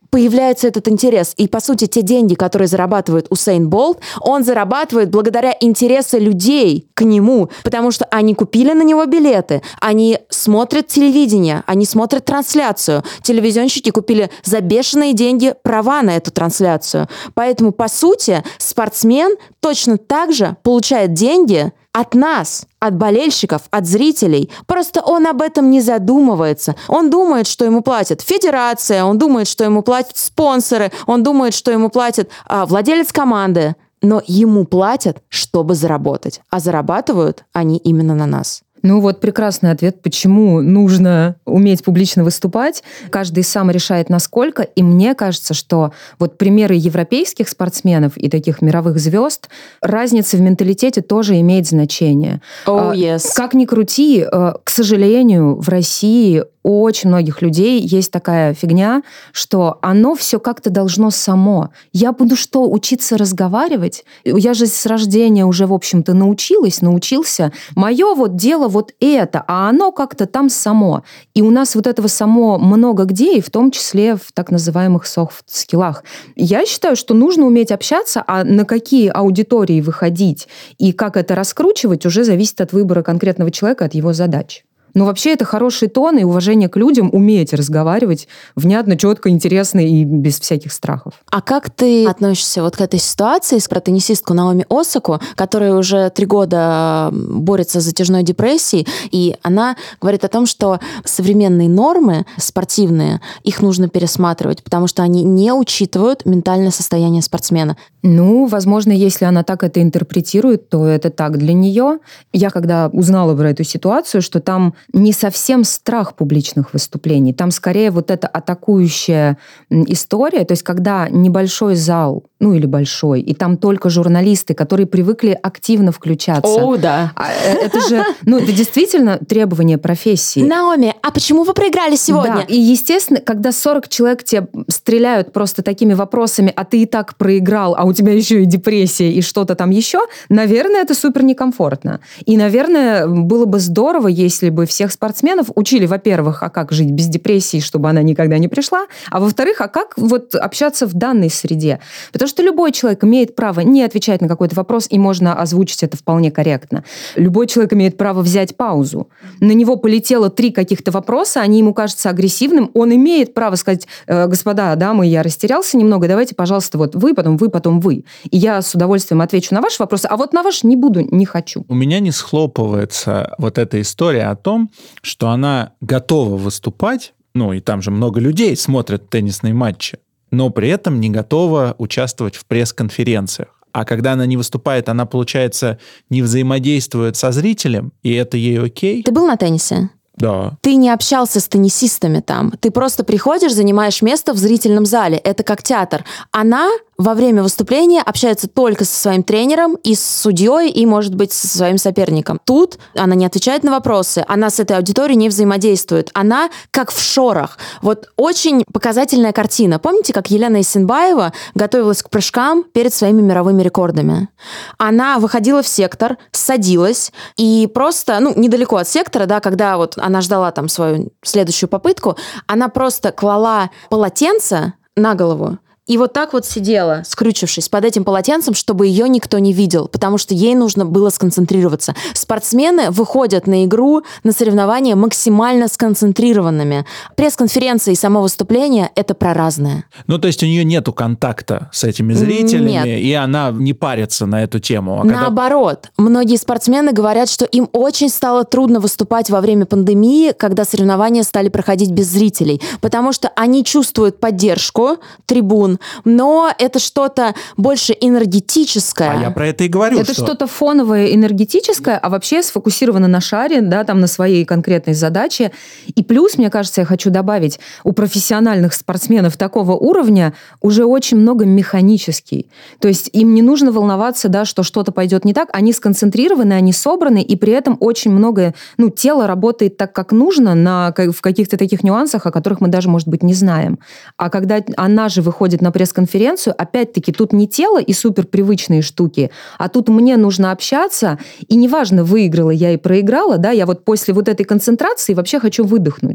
B: появляется этот интерес. И, по сути, те деньги, которые зарабатывает Усейн Болт, он зарабатывает благодаря интересу людей к нему, потому что они купили на него билеты, они смотрят телевидение, они смотрят трансляцию. Телевизионщики купили за бешеные деньги права на эту трансляцию. Поэтому, по сути, спортсмен точно так же получает деньги от нас, от болельщиков, от зрителей. Просто он об этом не задумывается. Он думает, что ему платит федерация, он думает, что ему платят спонсоры, он думает, что ему платит владелец команды. Но ему платят, чтобы заработать. А зарабатывают они именно на нас.
A: Ну вот прекрасный ответ, почему нужно уметь публично выступать. Каждый сам решает, насколько. И мне кажется, что вот примеры европейских спортсменов и таких мировых звезд, разница в менталитете тоже имеет значение.
B: Oh, yes.
A: Как ни крути, к сожалению, в России у очень многих людей есть такая фигня, что оно все как-то должно само. Я буду что, учиться разговаривать? Я же с рождения уже, в общем-то, научился. Мое вот дело вот это, а оно как-то там само. И у нас вот этого само много где, и в том числе в так называемых софт-скиллах. Я считаю, что нужно уметь общаться, а на какие аудитории выходить и как это раскручивать, уже зависит от выбора конкретного человека, от его задач. Но вообще это хороший тон и уважение к людям, уметь разговаривать внятно, четко, интересно и без всяких страхов.
B: А как ты относишься вот к этой ситуации про теннисистку Наоми Осаку, которая уже 3 года борется с затяжной депрессией, и она говорит о том, что современные нормы спортивные, их нужно пересматривать, потому что они не учитывают ментальное состояние спортсмена.
A: Ну, возможно, если она так это интерпретирует, то это так для нее. Я когда узнала про эту ситуацию, что там не совсем страх публичных выступлений, там скорее вот эта атакующая история, то есть когда небольшой зал, ну или большой, и там только журналисты, которые привыкли активно включаться.
B: О, да.
A: Это же, это действительно требование профессии.
B: Наоми, а почему вы проиграли сегодня?
A: Да, и естественно, когда 40 человек тебе стреляют просто такими вопросами, а ты и так проиграл, а у тебя еще и депрессия, и что-то там еще, наверное, это супер некомфортно. И, наверное, было бы здорово, если бы всех спортсменов учили, во-первых, а как жить без депрессии, чтобы она никогда не пришла, а во-вторых, а как вот общаться в данной среде. Потому что любой человек имеет право не отвечать на какой-то вопрос, и можно озвучить это вполне корректно. Любой человек имеет право взять паузу. На него полетело 3 каких-то вопроса, они ему кажутся агрессивным, он имеет право сказать: господа, дамы, я растерялся немного, давайте, пожалуйста, вот вы, потом вы. И я с удовольствием отвечу на ваши вопросы, а вот на ваш не буду, не хочу.
C: У меня не схлопывается вот эта история о том, что она готова выступать, и там же много людей смотрят теннисные матчи, но при этом не готова участвовать в пресс-конференциях. А когда она не выступает, она, получается, не взаимодействует со зрителем, и это ей окей.
B: Ты был на теннисе?
C: Да.
B: Ты не общался с теннисистами там. Ты просто приходишь, занимаешь место в зрительном зале. Это как театр. Она во время выступления общается только со своим тренером и с судьей, и, может быть, со своим соперником. Тут она не отвечает на вопросы, она с этой аудиторией не взаимодействует. Она как в шорах. Вот очень показательная картина. Помните, как Елена Исенбаева готовилась к прыжкам перед своими мировыми рекордами? Она выходила в сектор, садилась, и просто, недалеко от сектора, да, когда вот она ждала там свою следующую попытку, она просто клала полотенце на голову, и вот так вот сидела, скрючившись под этим полотенцем, чтобы ее никто не видел, потому что ей нужно было сконцентрироваться. Спортсмены выходят на игру, на соревнования максимально сконцентрированными. Пресс-конференция и само выступление — это про разное.
C: То есть у нее нету контакта с этими зрителями,
B: Нет.
C: И она не парится на эту тему.
B: Наоборот, многие спортсмены говорят, что им очень стало трудно выступать во время пандемии, когда соревнования стали проходить без зрителей, потому что они чувствуют поддержку трибун, но это что-то больше энергетическое.
C: А я про это и говорю.
A: Это что-то фоновое, энергетическое, а вообще сфокусировано на шаре, да, там на своей конкретной задаче. И плюс, мне кажется, я хочу добавить, у профессиональных спортсменов такого уровня уже очень много механический. То есть им не нужно волноваться, да, что что-то пойдет не так. Они сконцентрированы, они собраны, и при этом очень много, тело работает так, как нужно, в каких-то таких нюансах, о которых мы даже, может быть, не знаем. А когда она же выходит на пресс-конференцию, опять-таки, тут не тело и суперпривычные штуки, а тут мне нужно общаться, и неважно, выиграла я и проиграла, да, я вот после вот этой концентрации вообще хочу выдохнуть.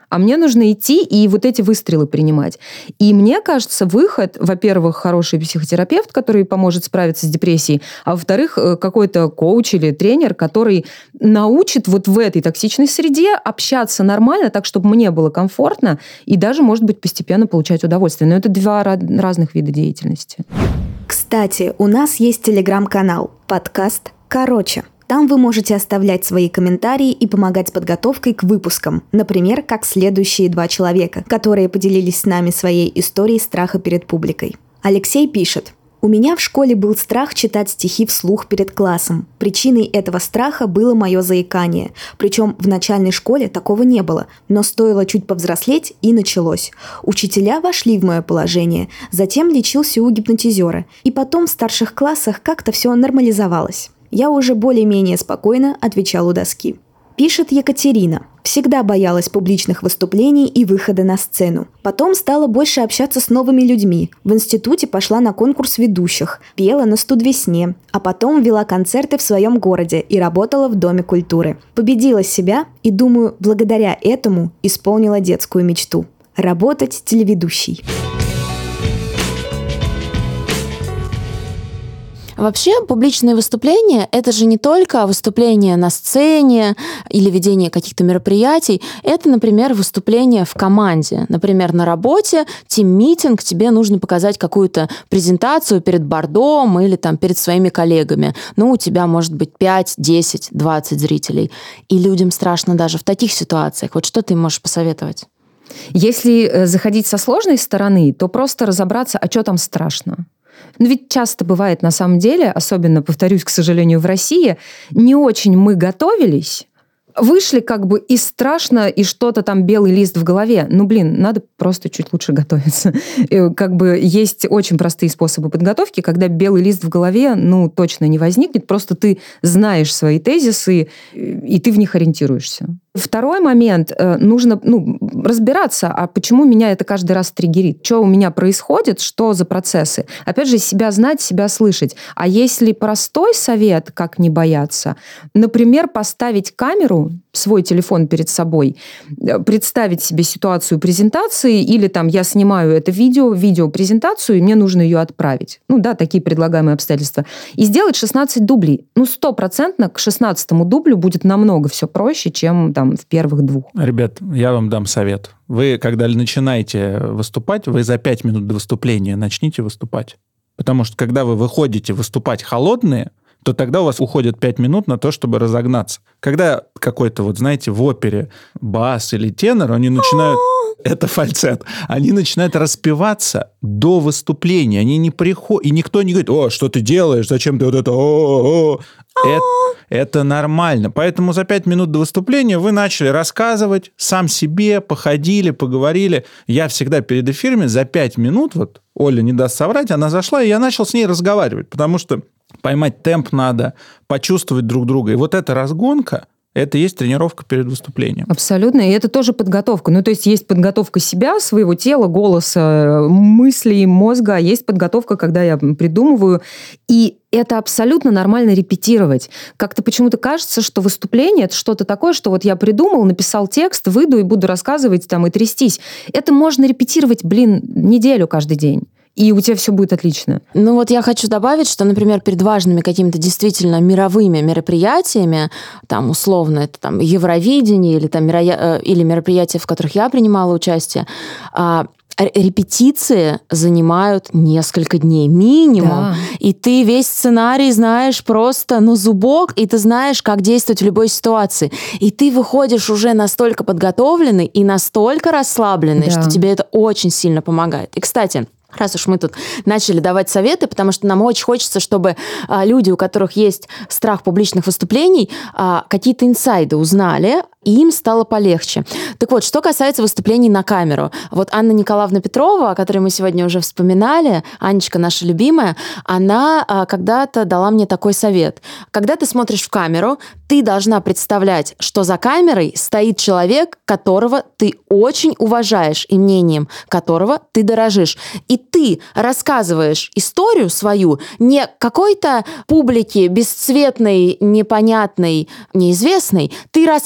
A: А мне нужно идти и вот эти выстрелы принимать. И мне кажется, выход, во-первых, хороший психотерапевт, который поможет справиться с депрессией, а во-вторых, какой-то коуч или тренер, который научит вот в этой токсичной среде общаться нормально, так, чтобы мне было комфортно и даже, может быть, постепенно получать удовольствие. Но это два разных вида деятельности.
D: Кстати, у нас есть телеграм-канал, подкаст «Короче». Там вы можете оставлять свои комментарии и помогать с подготовкой к выпускам. Например, как следующие 2 человека, которые поделились с нами своей историей страха перед публикой. Алексей пишет. «У меня в школе был страх читать стихи вслух перед классом. Причиной этого страха было мое заикание. Причем в начальной школе такого не было, но стоило чуть повзрослеть, и началось. Учителя вошли в мое положение, затем лечился у гипнотизера. И потом в старших классах как-то все нормализовалось. Я уже более-менее спокойно отвечал у доски». Пишет Екатерина. «Всегда боялась публичных выступлений и выхода на сцену. Потом стала больше общаться с новыми людьми. В институте пошла на конкурс ведущих, пела на студвесне, а потом вела концерты в своем городе и работала в Доме культуры. Победила себя и, думаю, благодаря этому исполнила детскую мечту – работать телеведущей».
B: Вообще, публичные выступления – это же не только выступления на сцене или ведение каких-то мероприятий. Это, например, выступление в команде. Например, на работе, тим-митинг, тебе нужно показать какую-то презентацию перед бордом или там перед своими коллегами. Ну, у тебя может быть 5, 10, 20 зрителей. И людям страшно даже в таких ситуациях. Вот что ты можешь посоветовать?
A: Если заходить со сложной стороны, то просто разобраться, а что там страшно. Но ведь часто бывает на самом деле, особенно, повторюсь, к сожалению, в России, не очень мы готовились, вышли как бы и страшно, и что-то там белый лист в голове. Ну, блин, надо просто чуть лучше готовиться. Как бы есть очень простые способы подготовки, когда белый лист в голове, ну, точно не возникнет, просто ты знаешь свои тезисы, и ты в них ориентируешься. Второй момент. Нужно разбираться, а почему меня это каждый раз триггерит? Что у меня происходит? Что за процессы? Опять же, себя знать, себя слышать. А если простой совет, как не бояться? Например, поставить камеру, свой телефон перед собой, представить себе ситуацию презентации, или там я снимаю это видеопрезентацию, и мне нужно ее отправить. Ну да, такие предлагаемые обстоятельства. И сделать 16 дублей. 100% к 16-му дублю будет намного все проще, чем там в первых 2.
C: Ребят, я вам дам совет. Вы, когда начинаете выступать, вы за 5 минут до выступления начните выступать. Потому что, когда вы выходите выступать холодные, то тогда у вас уходит 5 минут на то, чтобы разогнаться. Когда какой-то, в опере бас или тенор, они начинают... Это фальцет. Они начинают распеваться до выступления. Они не приходят... И никто не говорит, о, что ты делаешь, зачем ты вот это... Это нормально. Поэтому за 5 минут до выступления вы начали рассказывать сам себе, походили, поговорили. Я всегда перед эфирами за 5 минут, Оля не даст соврать, она зашла, и я начал с ней разговаривать, потому что поймать темп надо, почувствовать друг друга. И вот эта разгонка, это и есть тренировка перед выступлением.
A: Абсолютно. И это тоже подготовка. То есть подготовка себя, своего тела, голоса, мыслей, мозга. А есть подготовка, когда я придумываю. И это абсолютно нормально репетировать. Как-то почему-то кажется, что выступление – это что-то такое, что я придумал, написал текст, выйду и буду рассказывать и трястись. Это можно репетировать, неделю каждый день. И у тебя все будет отлично.
B: Я хочу добавить, что, например, перед важными какими-то действительно мировыми мероприятиями, там, условно, это там Евровидение или мероприятия, в которых я принимала участие, репетиции занимают несколько дней минимум. Да. И ты весь сценарий знаешь просто на зубок, и ты знаешь, как действовать в любой ситуации. И ты выходишь уже настолько подготовленный и настолько расслабленный, что тебе это очень сильно помогает. И, кстати, раз уж мы тут начали давать советы, потому что нам очень хочется, чтобы люди, у которых есть страх публичных выступлений, какие-то инсайды узнали, и им стало полегче. Так вот, что касается выступлений на камеру. Анна Николаевна Петрова, о которой мы сегодня уже вспоминали, Анечка наша любимая, она когда-то дала мне такой совет. Когда ты смотришь в камеру, ты должна представлять, что за камерой стоит человек, которого ты очень уважаешь и мнением которого ты дорожишь. И ты рассказываешь историю свою не какой-то публике бесцветной, непонятной, неизвестной. Ты рассказываешь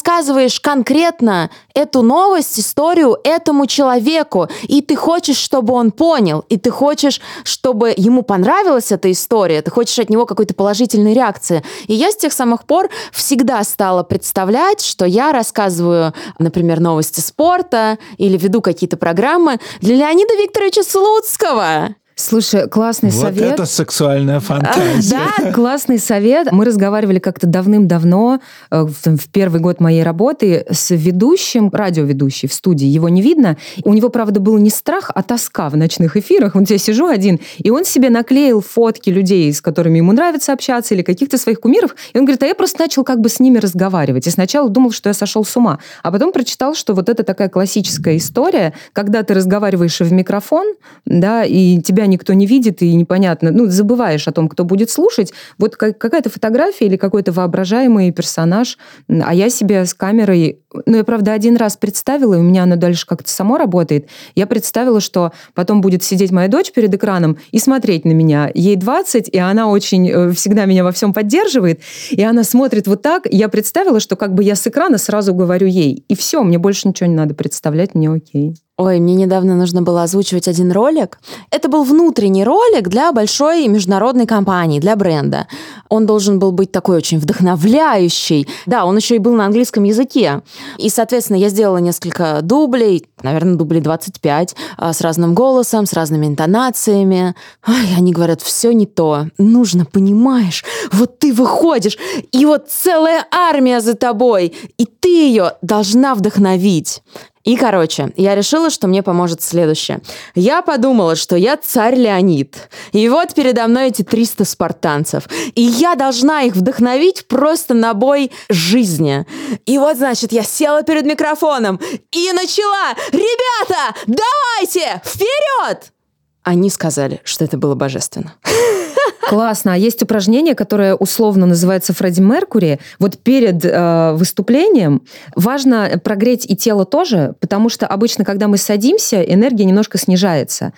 B: рассказываешь конкретно эту новость, историю этому человеку, и ты хочешь, чтобы он понял, и ты хочешь, чтобы ему понравилась эта история, ты хочешь от него какой-то положительной реакции. И я с тех самых пор всегда стала представлять, что я рассказываю, например, новости спорта или веду какие-то программы для Леонида Викторовича Слуцкого.
A: Слушай, классный совет.
C: Вот это сексуальная фантазия.
A: Да, классный совет. Мы разговаривали как-то давным-давно, в первый год моей работы, с ведущим, радиоведущий в студии. Его не видно. У него, правда, был не страх, а тоска в ночных эфирах. Вот я сижу один, и он себе наклеил фотки людей, с которыми ему нравится общаться, или каких-то своих кумиров. И он говорит, а я просто начал как бы с ними разговаривать. И сначала думал, что я сошел с ума. А потом прочитал, что вот это такая классическая история, когда ты разговариваешь в микрофон, да, и тебя никто не видит, и непонятно, забываешь о том, кто будет слушать. Вот какая-то фотография или какой-то воображаемый персонаж, а я себе с камерой... я, правда, один раз представила, и у меня оно дальше как-то само работает. Я представила, что потом будет сидеть моя дочь перед экраном и смотреть на меня. Ей 20, и она очень всегда меня во всем поддерживает, и она смотрит вот так. Я представила, что как бы я с экрана сразу говорю ей. И все, мне больше ничего не надо представлять, мне окей.
B: Ой, мне недавно нужно было озвучивать один ролик. Это был внутренний ролик для большой международной компании, для бренда. Он должен был быть такой очень вдохновляющий. Да, он еще и был на английском языке. И, соответственно, я сделала несколько дублей, наверное, дублей 25, с разным голосом, с разными интонациями. Ай, они говорят, все не то. Нужно, понимаешь, вот ты выходишь, и вот целая армия за тобой, и ты ее должна вдохновить. И, короче, я решила, что мне поможет следующее. Я подумала, что я царь Леонид. И вот передо мной эти 300 спартанцев. И я должна их вдохновить просто на бой жизни. И вот, значит, я села перед микрофоном и начала. Ребята, давайте, вперед! Они сказали, что это было божественно.
A: Классно. А есть упражнение, которое условно называется Фредди Меркьюри. Вот перед выступлением важно прогреть и тело тоже, потому что обычно, когда мы садимся, энергия немножко снижается.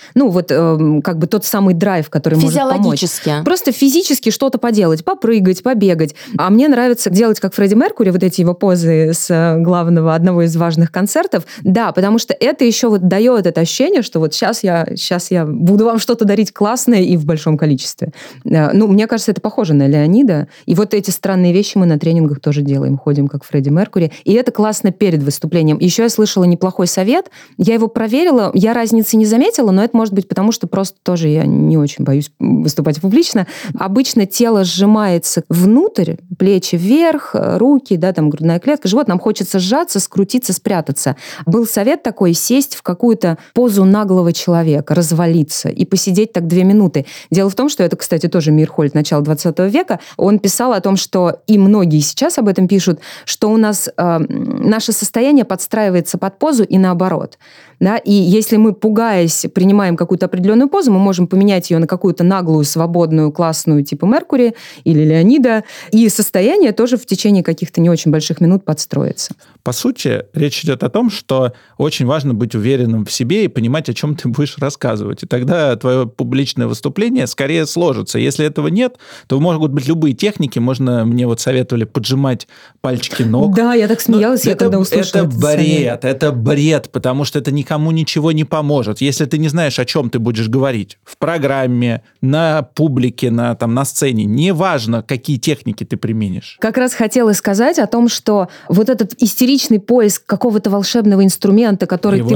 A: Как бы тот самый драйв, который может помочь.
B: Физиологически.
A: Просто физически что-то поделать, попрыгать, побегать. А мне нравится делать, как Фредди Меркьюри, вот эти его позы с одного из важных концертов. Да, потому что это еще вот дает это ощущение, что вот сейчас я буду вам что-то дарить классное и в большом количестве. Мне кажется, это похоже на Леонида. И вот эти странные вещи мы на тренингах тоже делаем. Ходим, как Фредди Меркьюри. И это классно перед выступлением. Еще я слышала неплохой совет. Я его проверила. Я разницы не заметила, но это может быть потому, что просто тоже я не очень боюсь выступать публично. Обычно тело сжимается внутрь, плечи вверх, руки, грудная клетка, живот. Нам хочется сжаться, скрутиться, спрятаться. Был совет такой: сесть в какую-то позу наглого человека, развалиться и посидеть так 2 минуты. Дело в том, что это, кстати, тоже Мирхольд, начала 20 века. Он писал о том, что, и многие сейчас об этом пишут, что у нас наше состояние подстраивается под позу и наоборот. Да? И если мы, пугаясь, принимаем какую-то определенную позу, мы можем поменять ее на какую-то наглую, свободную, классную, типа Меркьюри или Леонида, и состояние тоже в течение каких-то не очень больших минут подстроится.
C: По сути, речь идет о том, что очень важно быть уверенным в себе и понимать, о чем ты будешь рассказывать. И тогда твое публичное выступление скорее сложится. Если этого нет, то могут быть любые техники. Мне советовали поджимать пальчики ног.
A: Да, я так смеялась, когда услышала этот совет.
C: Это бред, потому что это никому ничего не поможет. Если ты не знаешь, о чем ты будешь говорить в программе, на публике, на сцене, неважно, какие техники ты применишь.
A: Как раз хотела сказать о том, что вот этот истеричный поиск какого-то волшебного инструмента, который
C: его
A: ты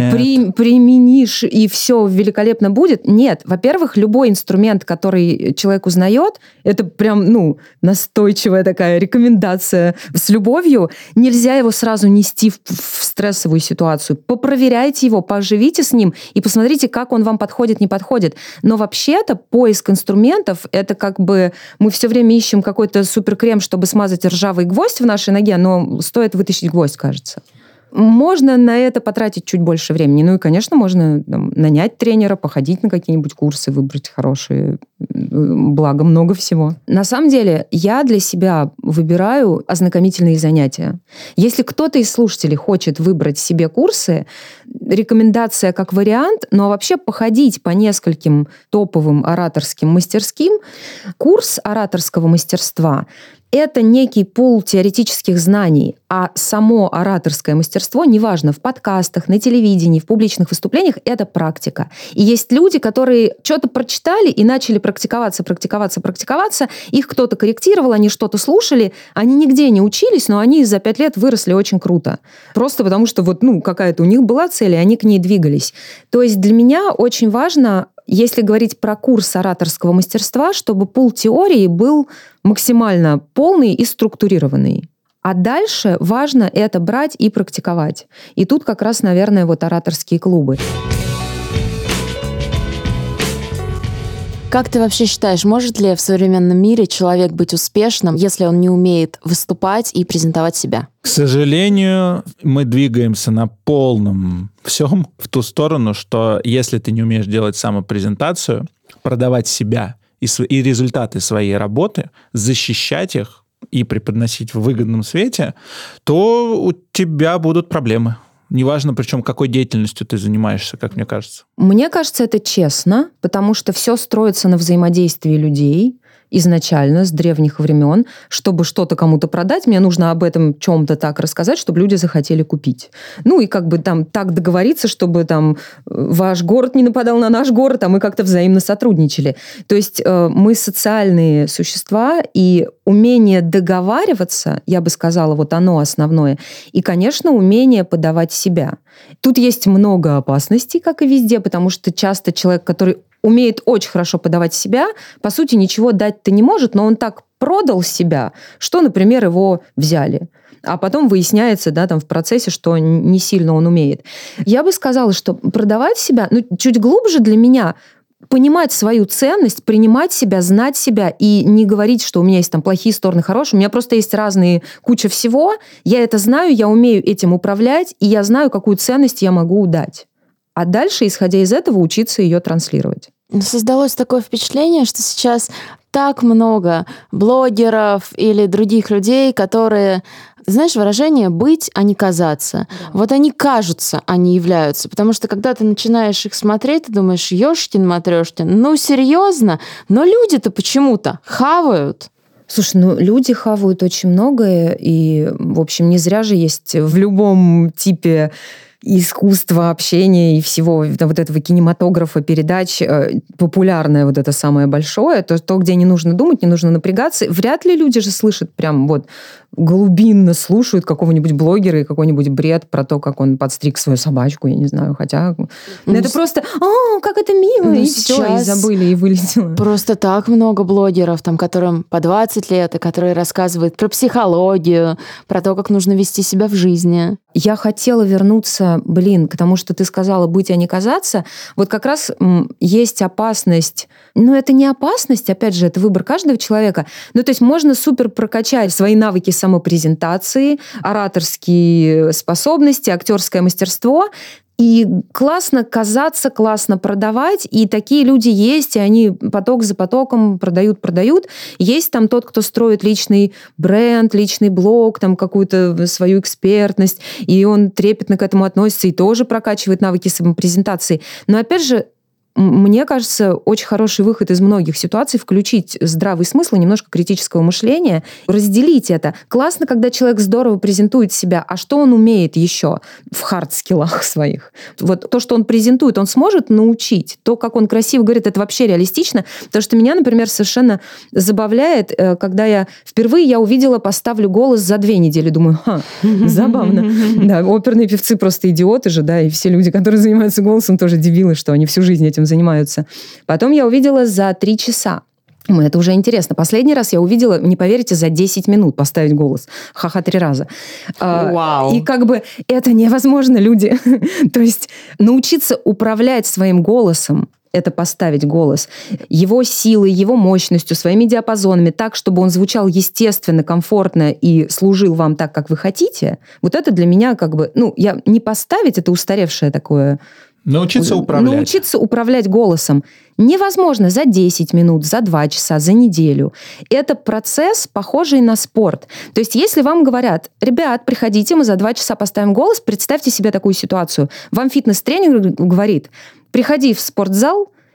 A: применишь, и все великолепно будет. Нет. Во-первых, любой инструмент, который человек узнает, это прям, настойчивая такая рекомендация с любовью. Нельзя его сразу нести в стрессовую ситуацию. Попроверяйте его, поживите с ним и посмотрите, как он вам подходит, не подходит. Но вообще-то поиск инструментов, это как бы мы все время ищем какой-то суперкрем, чтобы смазать ржавый гвоздь в нашей ноге, но стоит вытащить гвоздь, кажется. Можно на это потратить чуть больше времени. И, конечно, можно нанять тренера, походить на какие-нибудь курсы, выбрать хорошие, благо много всего. На самом деле, я для себя выбираю ознакомительные занятия. Если кто-то из слушателей хочет выбрать себе курсы, рекомендация как вариант, но вообще походить по нескольким топовым ораторским мастерским. Курс ораторского мастерства это некий пул теоретических знаний, а само ораторское мастерство, неважно, в подкастах, на телевидении, в публичных выступлениях, это практика. И есть люди, которые что-то прочитали и начали практиковаться. Их кто-то корректировал, они что-то слушали, они нигде не учились, но они за 5 лет выросли очень круто. Просто потому что какая-то у них была цель, и они к ней двигались. То есть для меня очень важно, если говорить про курс ораторского мастерства, чтобы пул теории был максимально полный и структурированный. А дальше важно это брать и практиковать. И тут как раз, наверное, ораторские клубы.
B: Как ты вообще считаешь, может ли в современном мире человек быть успешным, если он не умеет выступать и презентовать себя?
C: К сожалению, мы двигаемся на полном всем в ту сторону, что если ты не умеешь делать самопрезентацию, продавать себя и результаты своей работы, защищать их и преподносить в выгодном свете, то у тебя будут проблемы. Неважно, причем какой деятельностью ты занимаешься, как мне кажется.
A: Мне кажется, это честно, потому что все строится на взаимодействии людей изначально, с древних времен. Чтобы что-то кому-то продать, мне нужно об этом чем-то так рассказать, чтобы люди захотели купить. И так договориться, чтобы ваш город не нападал на наш город, а мы как-то взаимно сотрудничали. То есть мы социальные существа, и умение договариваться, я бы сказала, оно основное. И, конечно, умение подавать себя. Тут есть много опасностей, как и везде, потому что часто человек, который умеет очень хорошо подавать себя, по сути, ничего дать-то не может, но он так продал себя, что, например, его взяли. А потом выясняется, в процессе, что не сильно он умеет. Я бы сказала, что продавать себя, чуть глубже для меня, понимать свою ценность, принимать себя, знать себя и не говорить, что у меня есть плохие стороны, хорошие. У меня просто есть куча всего. Я это знаю, я умею этим управлять, и я знаю, какую ценность я могу дать. А дальше, исходя из этого, учиться ее транслировать.
B: Создалось такое впечатление, что сейчас так много блогеров или других людей, которые, знаешь, выражение «быть, а не казаться». Да. Они кажутся, а не являются. Потому что когда ты начинаешь их смотреть, ты думаешь, ёшкин-матрёшкин, серьезно? Но люди-то почему-то хавают.
A: Слушай, люди хавают очень многое, и, в общем, не зря же есть в любом типе искусства, общения и всего этого кинематографа, передач, популярное это самое большое, то, где не нужно думать, не нужно напрягаться. Вряд ли люди же слышат прям глубинно слушают какого-нибудь блогера и какой-нибудь бред про то, как он подстриг свою собачку, я не знаю, хотя... это просто, как это мило, и все, и забыли, и вылетело.
B: Просто так много блогеров, которым по 20 лет, и которые рассказывают про психологию, про то, как нужно вести себя в жизни.
A: Я хотела вернуться, к тому, что ты сказала «быть, а не казаться». Как раз есть опасность, это не опасность, опять же, это выбор каждого человека. То есть можно супер прокачать свои навыки самопрезентации, ораторские способности, актерское мастерство, и классно казаться, классно продавать, и такие люди есть, и они поток за потоком продают. Есть тот, кто строит личный бренд, личный блог, какую-то свою экспертность, и он трепетно к этому относится и тоже прокачивает навыки самопрезентации. Но опять же, мне кажется, очень хороший выход из многих ситуаций — включить здравый смысл и немножко критического мышления, разделить это. Классно, когда человек здорово презентует себя, а что он умеет еще в хард-скиллах своих? То, что он презентует, он сможет научить. То, как он красиво говорит, это вообще реалистично. Потому что меня, например, совершенно забавляет, когда я впервые увидела «Поставлю голос» за 2 недели. Думаю, забавно. Да, оперные певцы просто идиоты же, да, и все люди, которые занимаются голосом, тоже дебилы, что они всю жизнь этим занимаются. Потом я увидела за 3 часа. Это уже интересно. Последний раз я увидела, не поверите, за 10 минут поставить голос. 3 раза.
B: Вау.
A: И это невозможно, люди. То есть научиться управлять своим голосом, это поставить голос, его силой, его мощностью, своими диапазонами так, чтобы он звучал естественно, комфортно и служил вам так, как вы хотите, это для меня я не поставить, это устаревшее такое.
C: Научиться управлять.
A: Научиться управлять голосом невозможно за 10 минут, за 2 часа, за неделю. Это процесс, похожий на спорт. То есть если вам говорят: ребят, приходите, мы за 2 часа поставим голос, представьте себе такую ситуацию. Вам фитнес-тренер говорит: приходи в спортзал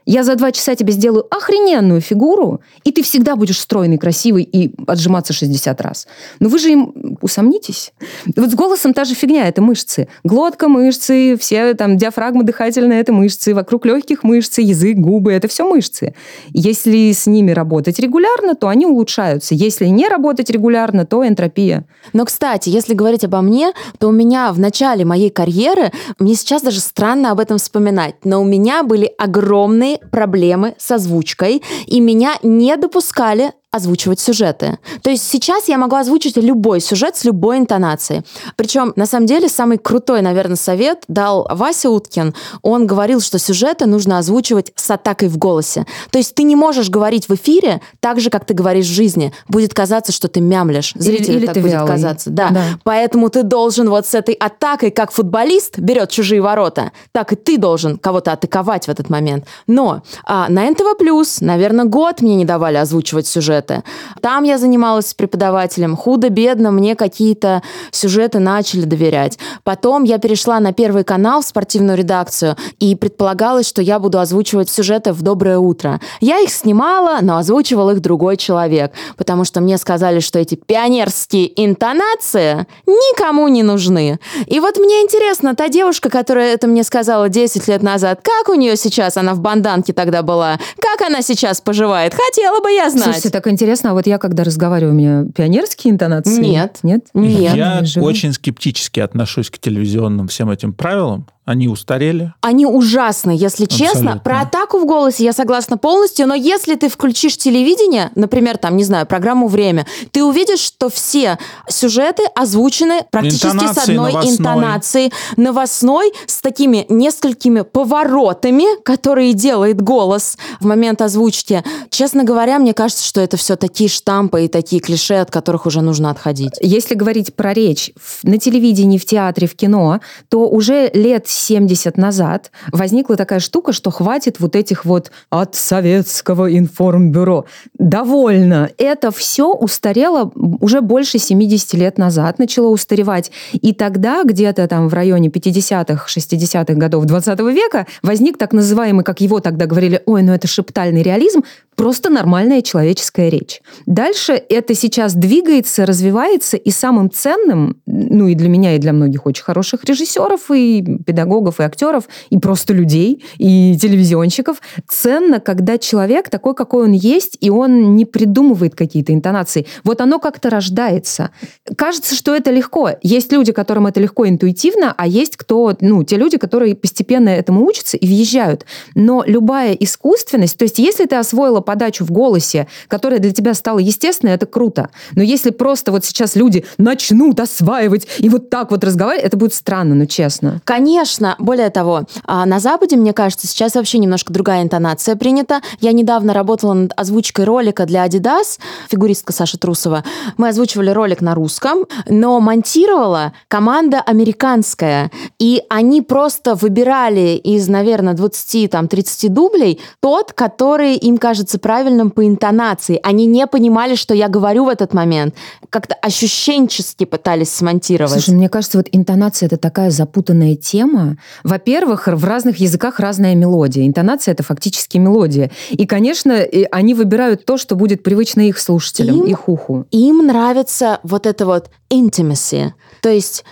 A: Я за 2 часа тебе сделаю охрененную фигуру, и ты всегда будешь стройный, красивый и отжиматься 60 раз. Но вы же им усомнитесь. Вот с голосом та же фигня, это мышцы. Глотка, мышцы, все там диафрагма дыхательная, это мышцы, вокруг легких мышцы, язык, губы, это все мышцы. Если с ними работать регулярно, то они улучшаются. Если не работать регулярно, то энтропия.
B: Но, кстати, если говорить обо мне, то у меня в начале моей карьеры, мне сейчас даже странно об этом вспоминать, но у меня были огромные проблемы с озвучкой, и меня не допускали озвучивать сюжеты. То есть сейчас я могу озвучить любой сюжет с любой интонацией. Причем, на самом деле, самый крутой, наверное, совет дал Вася Уткин. Он говорил, что сюжеты нужно озвучивать с атакой в голосе. То есть ты не можешь говорить в эфире так же, как ты говоришь в жизни. Будет казаться, что ты мямлишь. Зрителю
A: или
B: так
A: ты
B: будет
A: вялый.
B: казаться. Да. Поэтому ты должен вот с этой атакой, как футболист берет чужие ворота, так и ты должен кого-то атаковать в этот момент. Но на НТВ+, наверное, год мне не давали озвучивать сюжет. Там я занималась с преподавателем. Худо-бедно мне какие-то сюжеты начали доверять. Потом я перешла на Первый канал в спортивную редакцию, и предполагалось, что я буду озвучивать сюжеты в «Доброе утро». Я их снимала, но озвучивал их другой человек, потому что мне сказали, что эти пионерские интонации никому не нужны. И вот мне интересно, та девушка, которая это мне сказала 10 лет назад, как у нее сейчас, она в банданке тогда была, как она сейчас поживает? Хотела бы я знать.
A: Слушайте, так интересно, а вот я, когда разговариваю, у меня пионерские интонации?
B: Нет.
A: Нет?
C: Я очень скептически отношусь к телевизионным всем этим правилам. Они устарели.
B: Они ужасны, если честно.
C: Абсолютно.
B: Про атаку в голосе я согласна полностью, но если ты включишь телевидение, например, там, не знаю, программу «Время», ты увидишь, что все сюжеты озвучены практически с одной интонацией, новостной, с такими несколькими поворотами, которые делает голос в момент озвучки. Честно говоря, мне кажется, что это все такие штампы и такие клише, от которых уже нужно отходить.
A: Если говорить про речь на телевидении, в театре, в кино, то уже лет 70 назад возникла такая штука, что хватит вот этих вот от советского информбюро. Довольно. Это все устарело уже больше 70 лет назад, начало устаревать. И тогда, где-то там в районе 50-х, 60-х годов 20 века, возник так называемый, как его тогда говорили, ой, ну это шептальный реализм, просто нормальная человеческая речь. Дальше это сейчас двигается, развивается, и самым ценным, ну и для меня, и для многих очень хороших режиссеров, и педагогов, и актеров, и просто людей, и телевизионщиков, ценно, когда человек такой, какой он есть, и он не придумывает какие-то интонации. Вот оно как-то рождается. Кажется, что это легко. Есть люди, которым это легко интуитивно, а есть те люди, которые постепенно этому учатся и въезжают. Но любая искусственность, то есть если ты освоила подачу в голосе, которая для тебя стала естественной, это круто. Но если просто вот сейчас люди начнут осваивать и вот так вот разговаривать, это будет странно, ну честно.
B: Конечно. Более того, на Западе, мне кажется, сейчас вообще немножко другая интонация принята. Я недавно работала над озвучкой ролика для Adidas, фигуристка Саша Трусова. Мы озвучивали ролик на русском, но монтировала команда американская. И они просто выбирали из, наверное, 20-30 дублей тот, который им кажется правильным по интонации. Они не понимали, что я говорю в этот момент. Как-то ощущенчески пытались смонтировать.
A: Слушай, мне кажется, вот интонация — это такая запутанная тема. Во-первых, в разных языках разная мелодия. Интонация — это фактически мелодия. И, конечно, они выбирают то, что будет привычно их слушателям, их уху.
B: Им нравится вот это вот intimacy. То есть,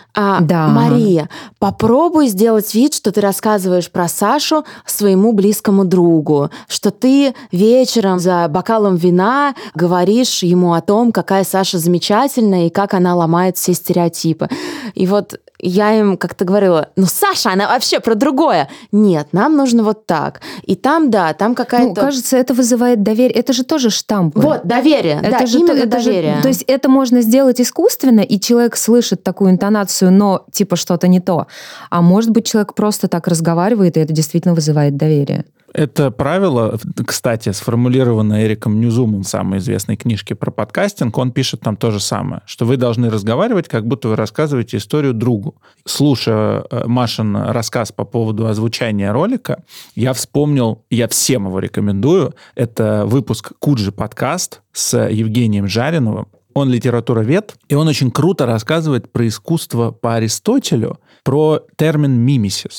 B: Мария, попробуй сделать вид, что ты рассказываешь про Сашу своему близкому другу, что ты вечером за бокалом вина говоришь ему о том, какая Саша замечательная и как она ломает все стереотипы. И вот я им как-то говорила, Саша, она вообще про другое. Нет, нам нужно вот так. И там, там какая-то...
A: кажется, это вызывает доверие. Это же тоже штампы.
B: Вот, доверие. Именно доверие.
A: То есть это можно сделать искусственно, и человек слышит такую интонацию, но типа что-то не то. А может быть, человек просто так разговаривает, и это действительно вызывает доверие.
C: Это правило, кстати, сформулировано Эриком Ньюзумом в самой известной книжке про подкастинг. Он пишет там то же самое, что вы должны разговаривать, как будто вы рассказываете историю другу. Слушая Машин рассказ по поводу озвучания ролика, я вспомнил, я всем его рекомендую, это выпуск «Куджи подкаст» с Евгением Жариновым. Он литературовед, и он очень круто рассказывает про искусство по Аристотелю, про термин «мимесис».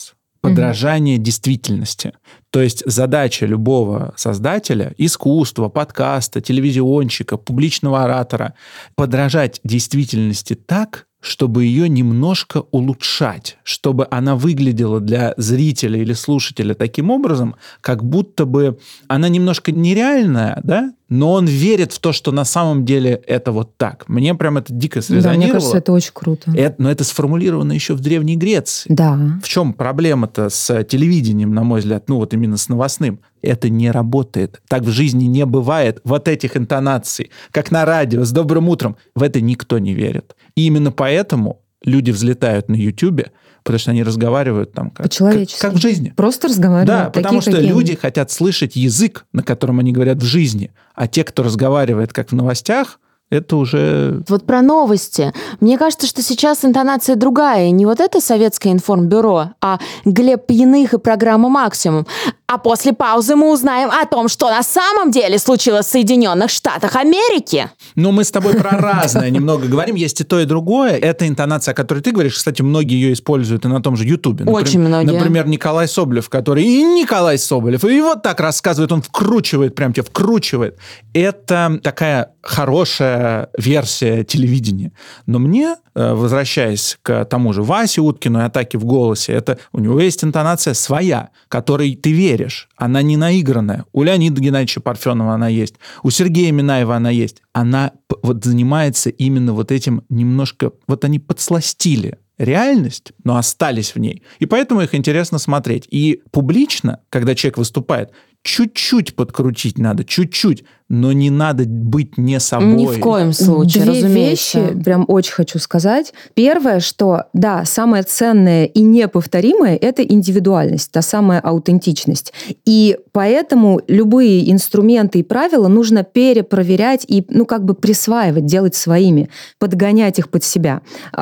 C: подражание действительности. То есть задача любого создателя искусства, подкаста, телевизионщика, публичного оратора подражать действительности так, чтобы ее немножко улучшать, чтобы она выглядела для зрителя или слушателя таким образом, как будто бы она немножко нереальная, да? Но он верит в то, что на самом деле это вот так. Мне прям это дико срезонировало.
A: Да, мне кажется, это очень круто.
C: Но это сформулировано еще в Древней Греции.
A: Да.
C: В чем проблема-то с телевидением, на мой взгляд, ну вот именно с новостным? Это не работает. Так в жизни не бывает вот этих интонаций, как на радио, с добрым утром. В это никто не верит. И именно поэтому люди взлетают на Ютубе, потому что они разговаривают там как в жизни.
A: Просто разговаривают.
C: Да, потому что люди хотят слышать язык, на котором они говорят в жизни. А те, кто разговаривает как в новостях, это уже...
B: Вот про новости. Мне кажется, что сейчас интонация другая. Не вот это советское информбюро, а Глеб Пьяных и программа «Максимум». А после паузы мы узнаем о том, что на самом деле случилось в Соединенных Штатах Америки.
C: Ну, мы с тобой про разное немного говорим. Есть и то, и другое. Эта интонация, о которой ты говоришь, кстати, многие ее используют и на том же Ютубе.
B: Очень многие.
C: Например, Николай Соболев, который... И Николай Соболев. И вот так рассказывает, он вкручивает, прям тебя вкручивает. Это такая хорошая версия телевидения. Но мне, возвращаясь к тому же Васе Уткину и «Атаке в голосе», это у него есть интонация своя, которой ты веришь. Она не наигранная. У Леонида Геннадьевича Парфенова она есть. У Сергея Минаева она есть. Она вот занимается именно вот этим немножко... Вот они подсластили реальность, но остались в ней. И поэтому их интересно смотреть. И публично, когда человек выступает, чуть-чуть подкрутить надо, чуть-чуть, но не надо быть не собой.
B: Ни в коем случае, разумеется.
A: Две вещи прям очень хочу сказать. Первое, что, да, самое ценное и неповторимое – это индивидуальность, та самая аутентичность. И поэтому любые инструменты и правила нужно перепроверять и, присваивать, делать своими, подгонять их под себя.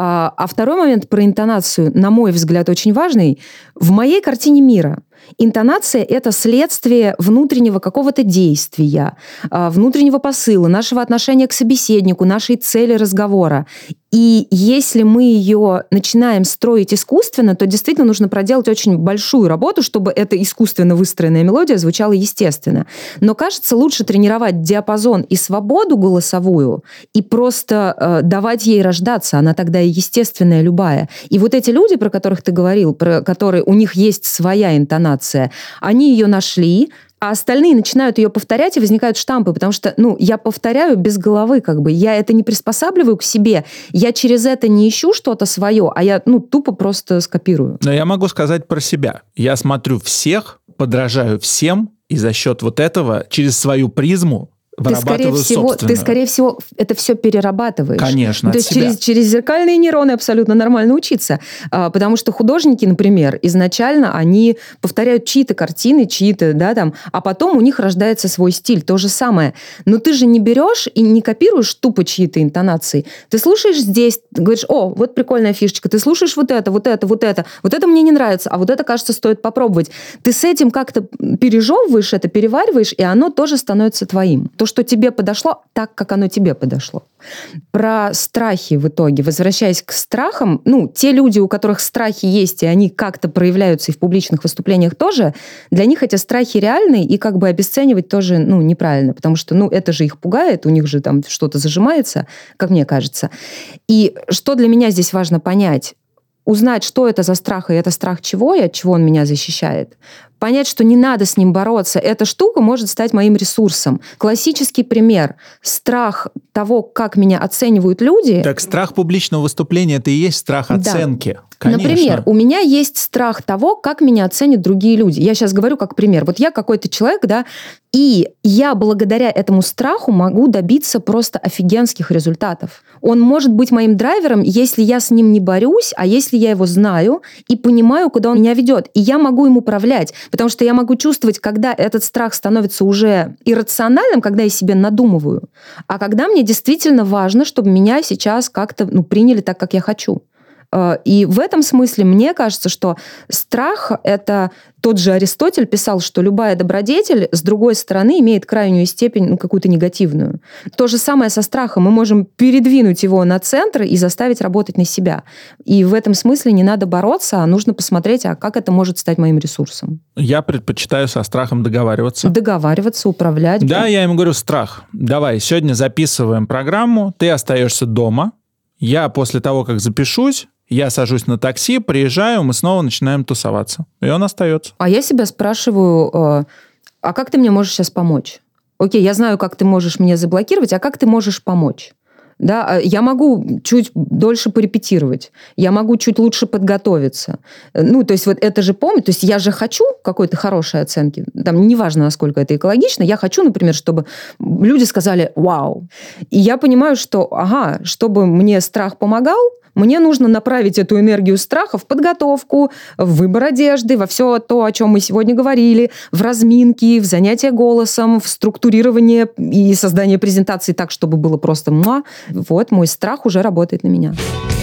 A: А второй момент про интонацию, на мой взгляд, очень важный. В моей картине мира интонация – это следствие внутреннего какого-то действия, внутреннего посыла, нашего отношения к собеседнику, нашей цели разговора. И если мы ее начинаем строить искусственно, то действительно нужно проделать очень большую работу, чтобы эта искусственно выстроенная мелодия звучала естественно. Но, кажется, лучше тренировать диапазон и свободу голосовую и просто давать ей рождаться. Она тогда и естественная любая. И вот эти люди, про которых ты говорил, про которые у них есть своя интонация, они ее нашли, а остальные начинают ее повторять, и возникают штампы, потому что, я повторяю без головы, я это не приспосабливаю к себе, я через это не ищу что-то свое, а я, тупо просто скопирую.
C: Но я могу сказать про себя. Я смотрю всех, подражаю всем, и за счет вот этого, через свою призму, вырабатываю собственную.
A: Ты, скорее всего, это все перерабатываешь.
C: Конечно,
A: То
C: от
A: есть
C: себя.
A: через зеркальные нейроны абсолютно нормально учиться. Потому что художники, например, изначально они повторяют чьи-то картины, чьи-то, а потом у них рождается свой стиль. То же самое. Но ты же не берешь и не копируешь тупо чьи-то интонации. Ты слушаешь здесь, говоришь, вот прикольная фишечка. Ты слушаешь вот это. Вот это мне не нравится, а вот это, кажется, стоит попробовать. Ты с этим как-то пережевываешь это, перевариваешь, и оно тоже становится твоим. То, что тебе подошло, так, как оно тебе подошло. Про страхи в итоге. Возвращаясь к страхам, те люди, у которых страхи есть, и они как-то проявляются и в публичных выступлениях тоже, для них эти страхи реальны, и обесценивать тоже, неправильно, потому что, это же их пугает, у них же там что-то зажимается, как мне кажется. И что для меня здесь важно понять? Узнать, что это за страх, и это страх чего, и от чего он меня защищает. Понять, что не надо с ним бороться. Эта штука может стать моим ресурсом. Классический пример. Страх того, как меня оценивают люди.
C: Так страх публичного выступления – это и есть страх оценки. Конечно.
A: Например, у меня есть страх того, как меня оценят другие люди. Я сейчас говорю как пример. Вот я какой-то человек, и я благодаря этому страху могу добиться просто офигенских результатов. Он может быть моим драйвером, если я с ним не борюсь, а если я его знаю и понимаю, куда он меня ведет. И я могу им управлять, потому что я могу чувствовать, когда этот страх становится уже иррациональным, когда я себе надумываю, а когда мне действительно важно, чтобы меня сейчас как-то приняли так, как я хочу. И в этом смысле мне кажется, что страх — это... Тот же Аристотель писал, что любая добродетель, с другой стороны, имеет крайнюю степень, какую-то негативную. То же самое со страхом. Мы можем передвинуть его на центр и заставить работать на себя. И в этом смысле не надо бороться, а нужно посмотреть, а как это может стать моим ресурсом.
C: Я предпочитаю со страхом договариваться.
A: Договариваться, управлять.
C: Да, я ему говорю: страх, давай, сегодня записываем программу, ты остаешься дома, я после того, как запишусь, я сажусь на такси, приезжаю, мы снова начинаем тусоваться. И он остается.
A: А я себя спрашиваю, а как ты мне можешь сейчас помочь? Окей, я знаю, как ты можешь меня заблокировать, а как ты можешь помочь? Да, я могу чуть дольше порепетировать, я могу чуть лучше подготовиться. То есть вот это же помню, то есть я же хочу какой-то хорошей оценки, там неважно, насколько это экологично, я хочу, например, чтобы люди сказали «вау». И я понимаю, что, чтобы мне страх помогал, мне нужно направить эту энергию страха в подготовку, в выбор одежды, во все то, о чем мы сегодня говорили, в разминки, в занятия голосом, в структурирование и создание презентации так, чтобы было просто муа. Вот, мой страх уже работает на меня.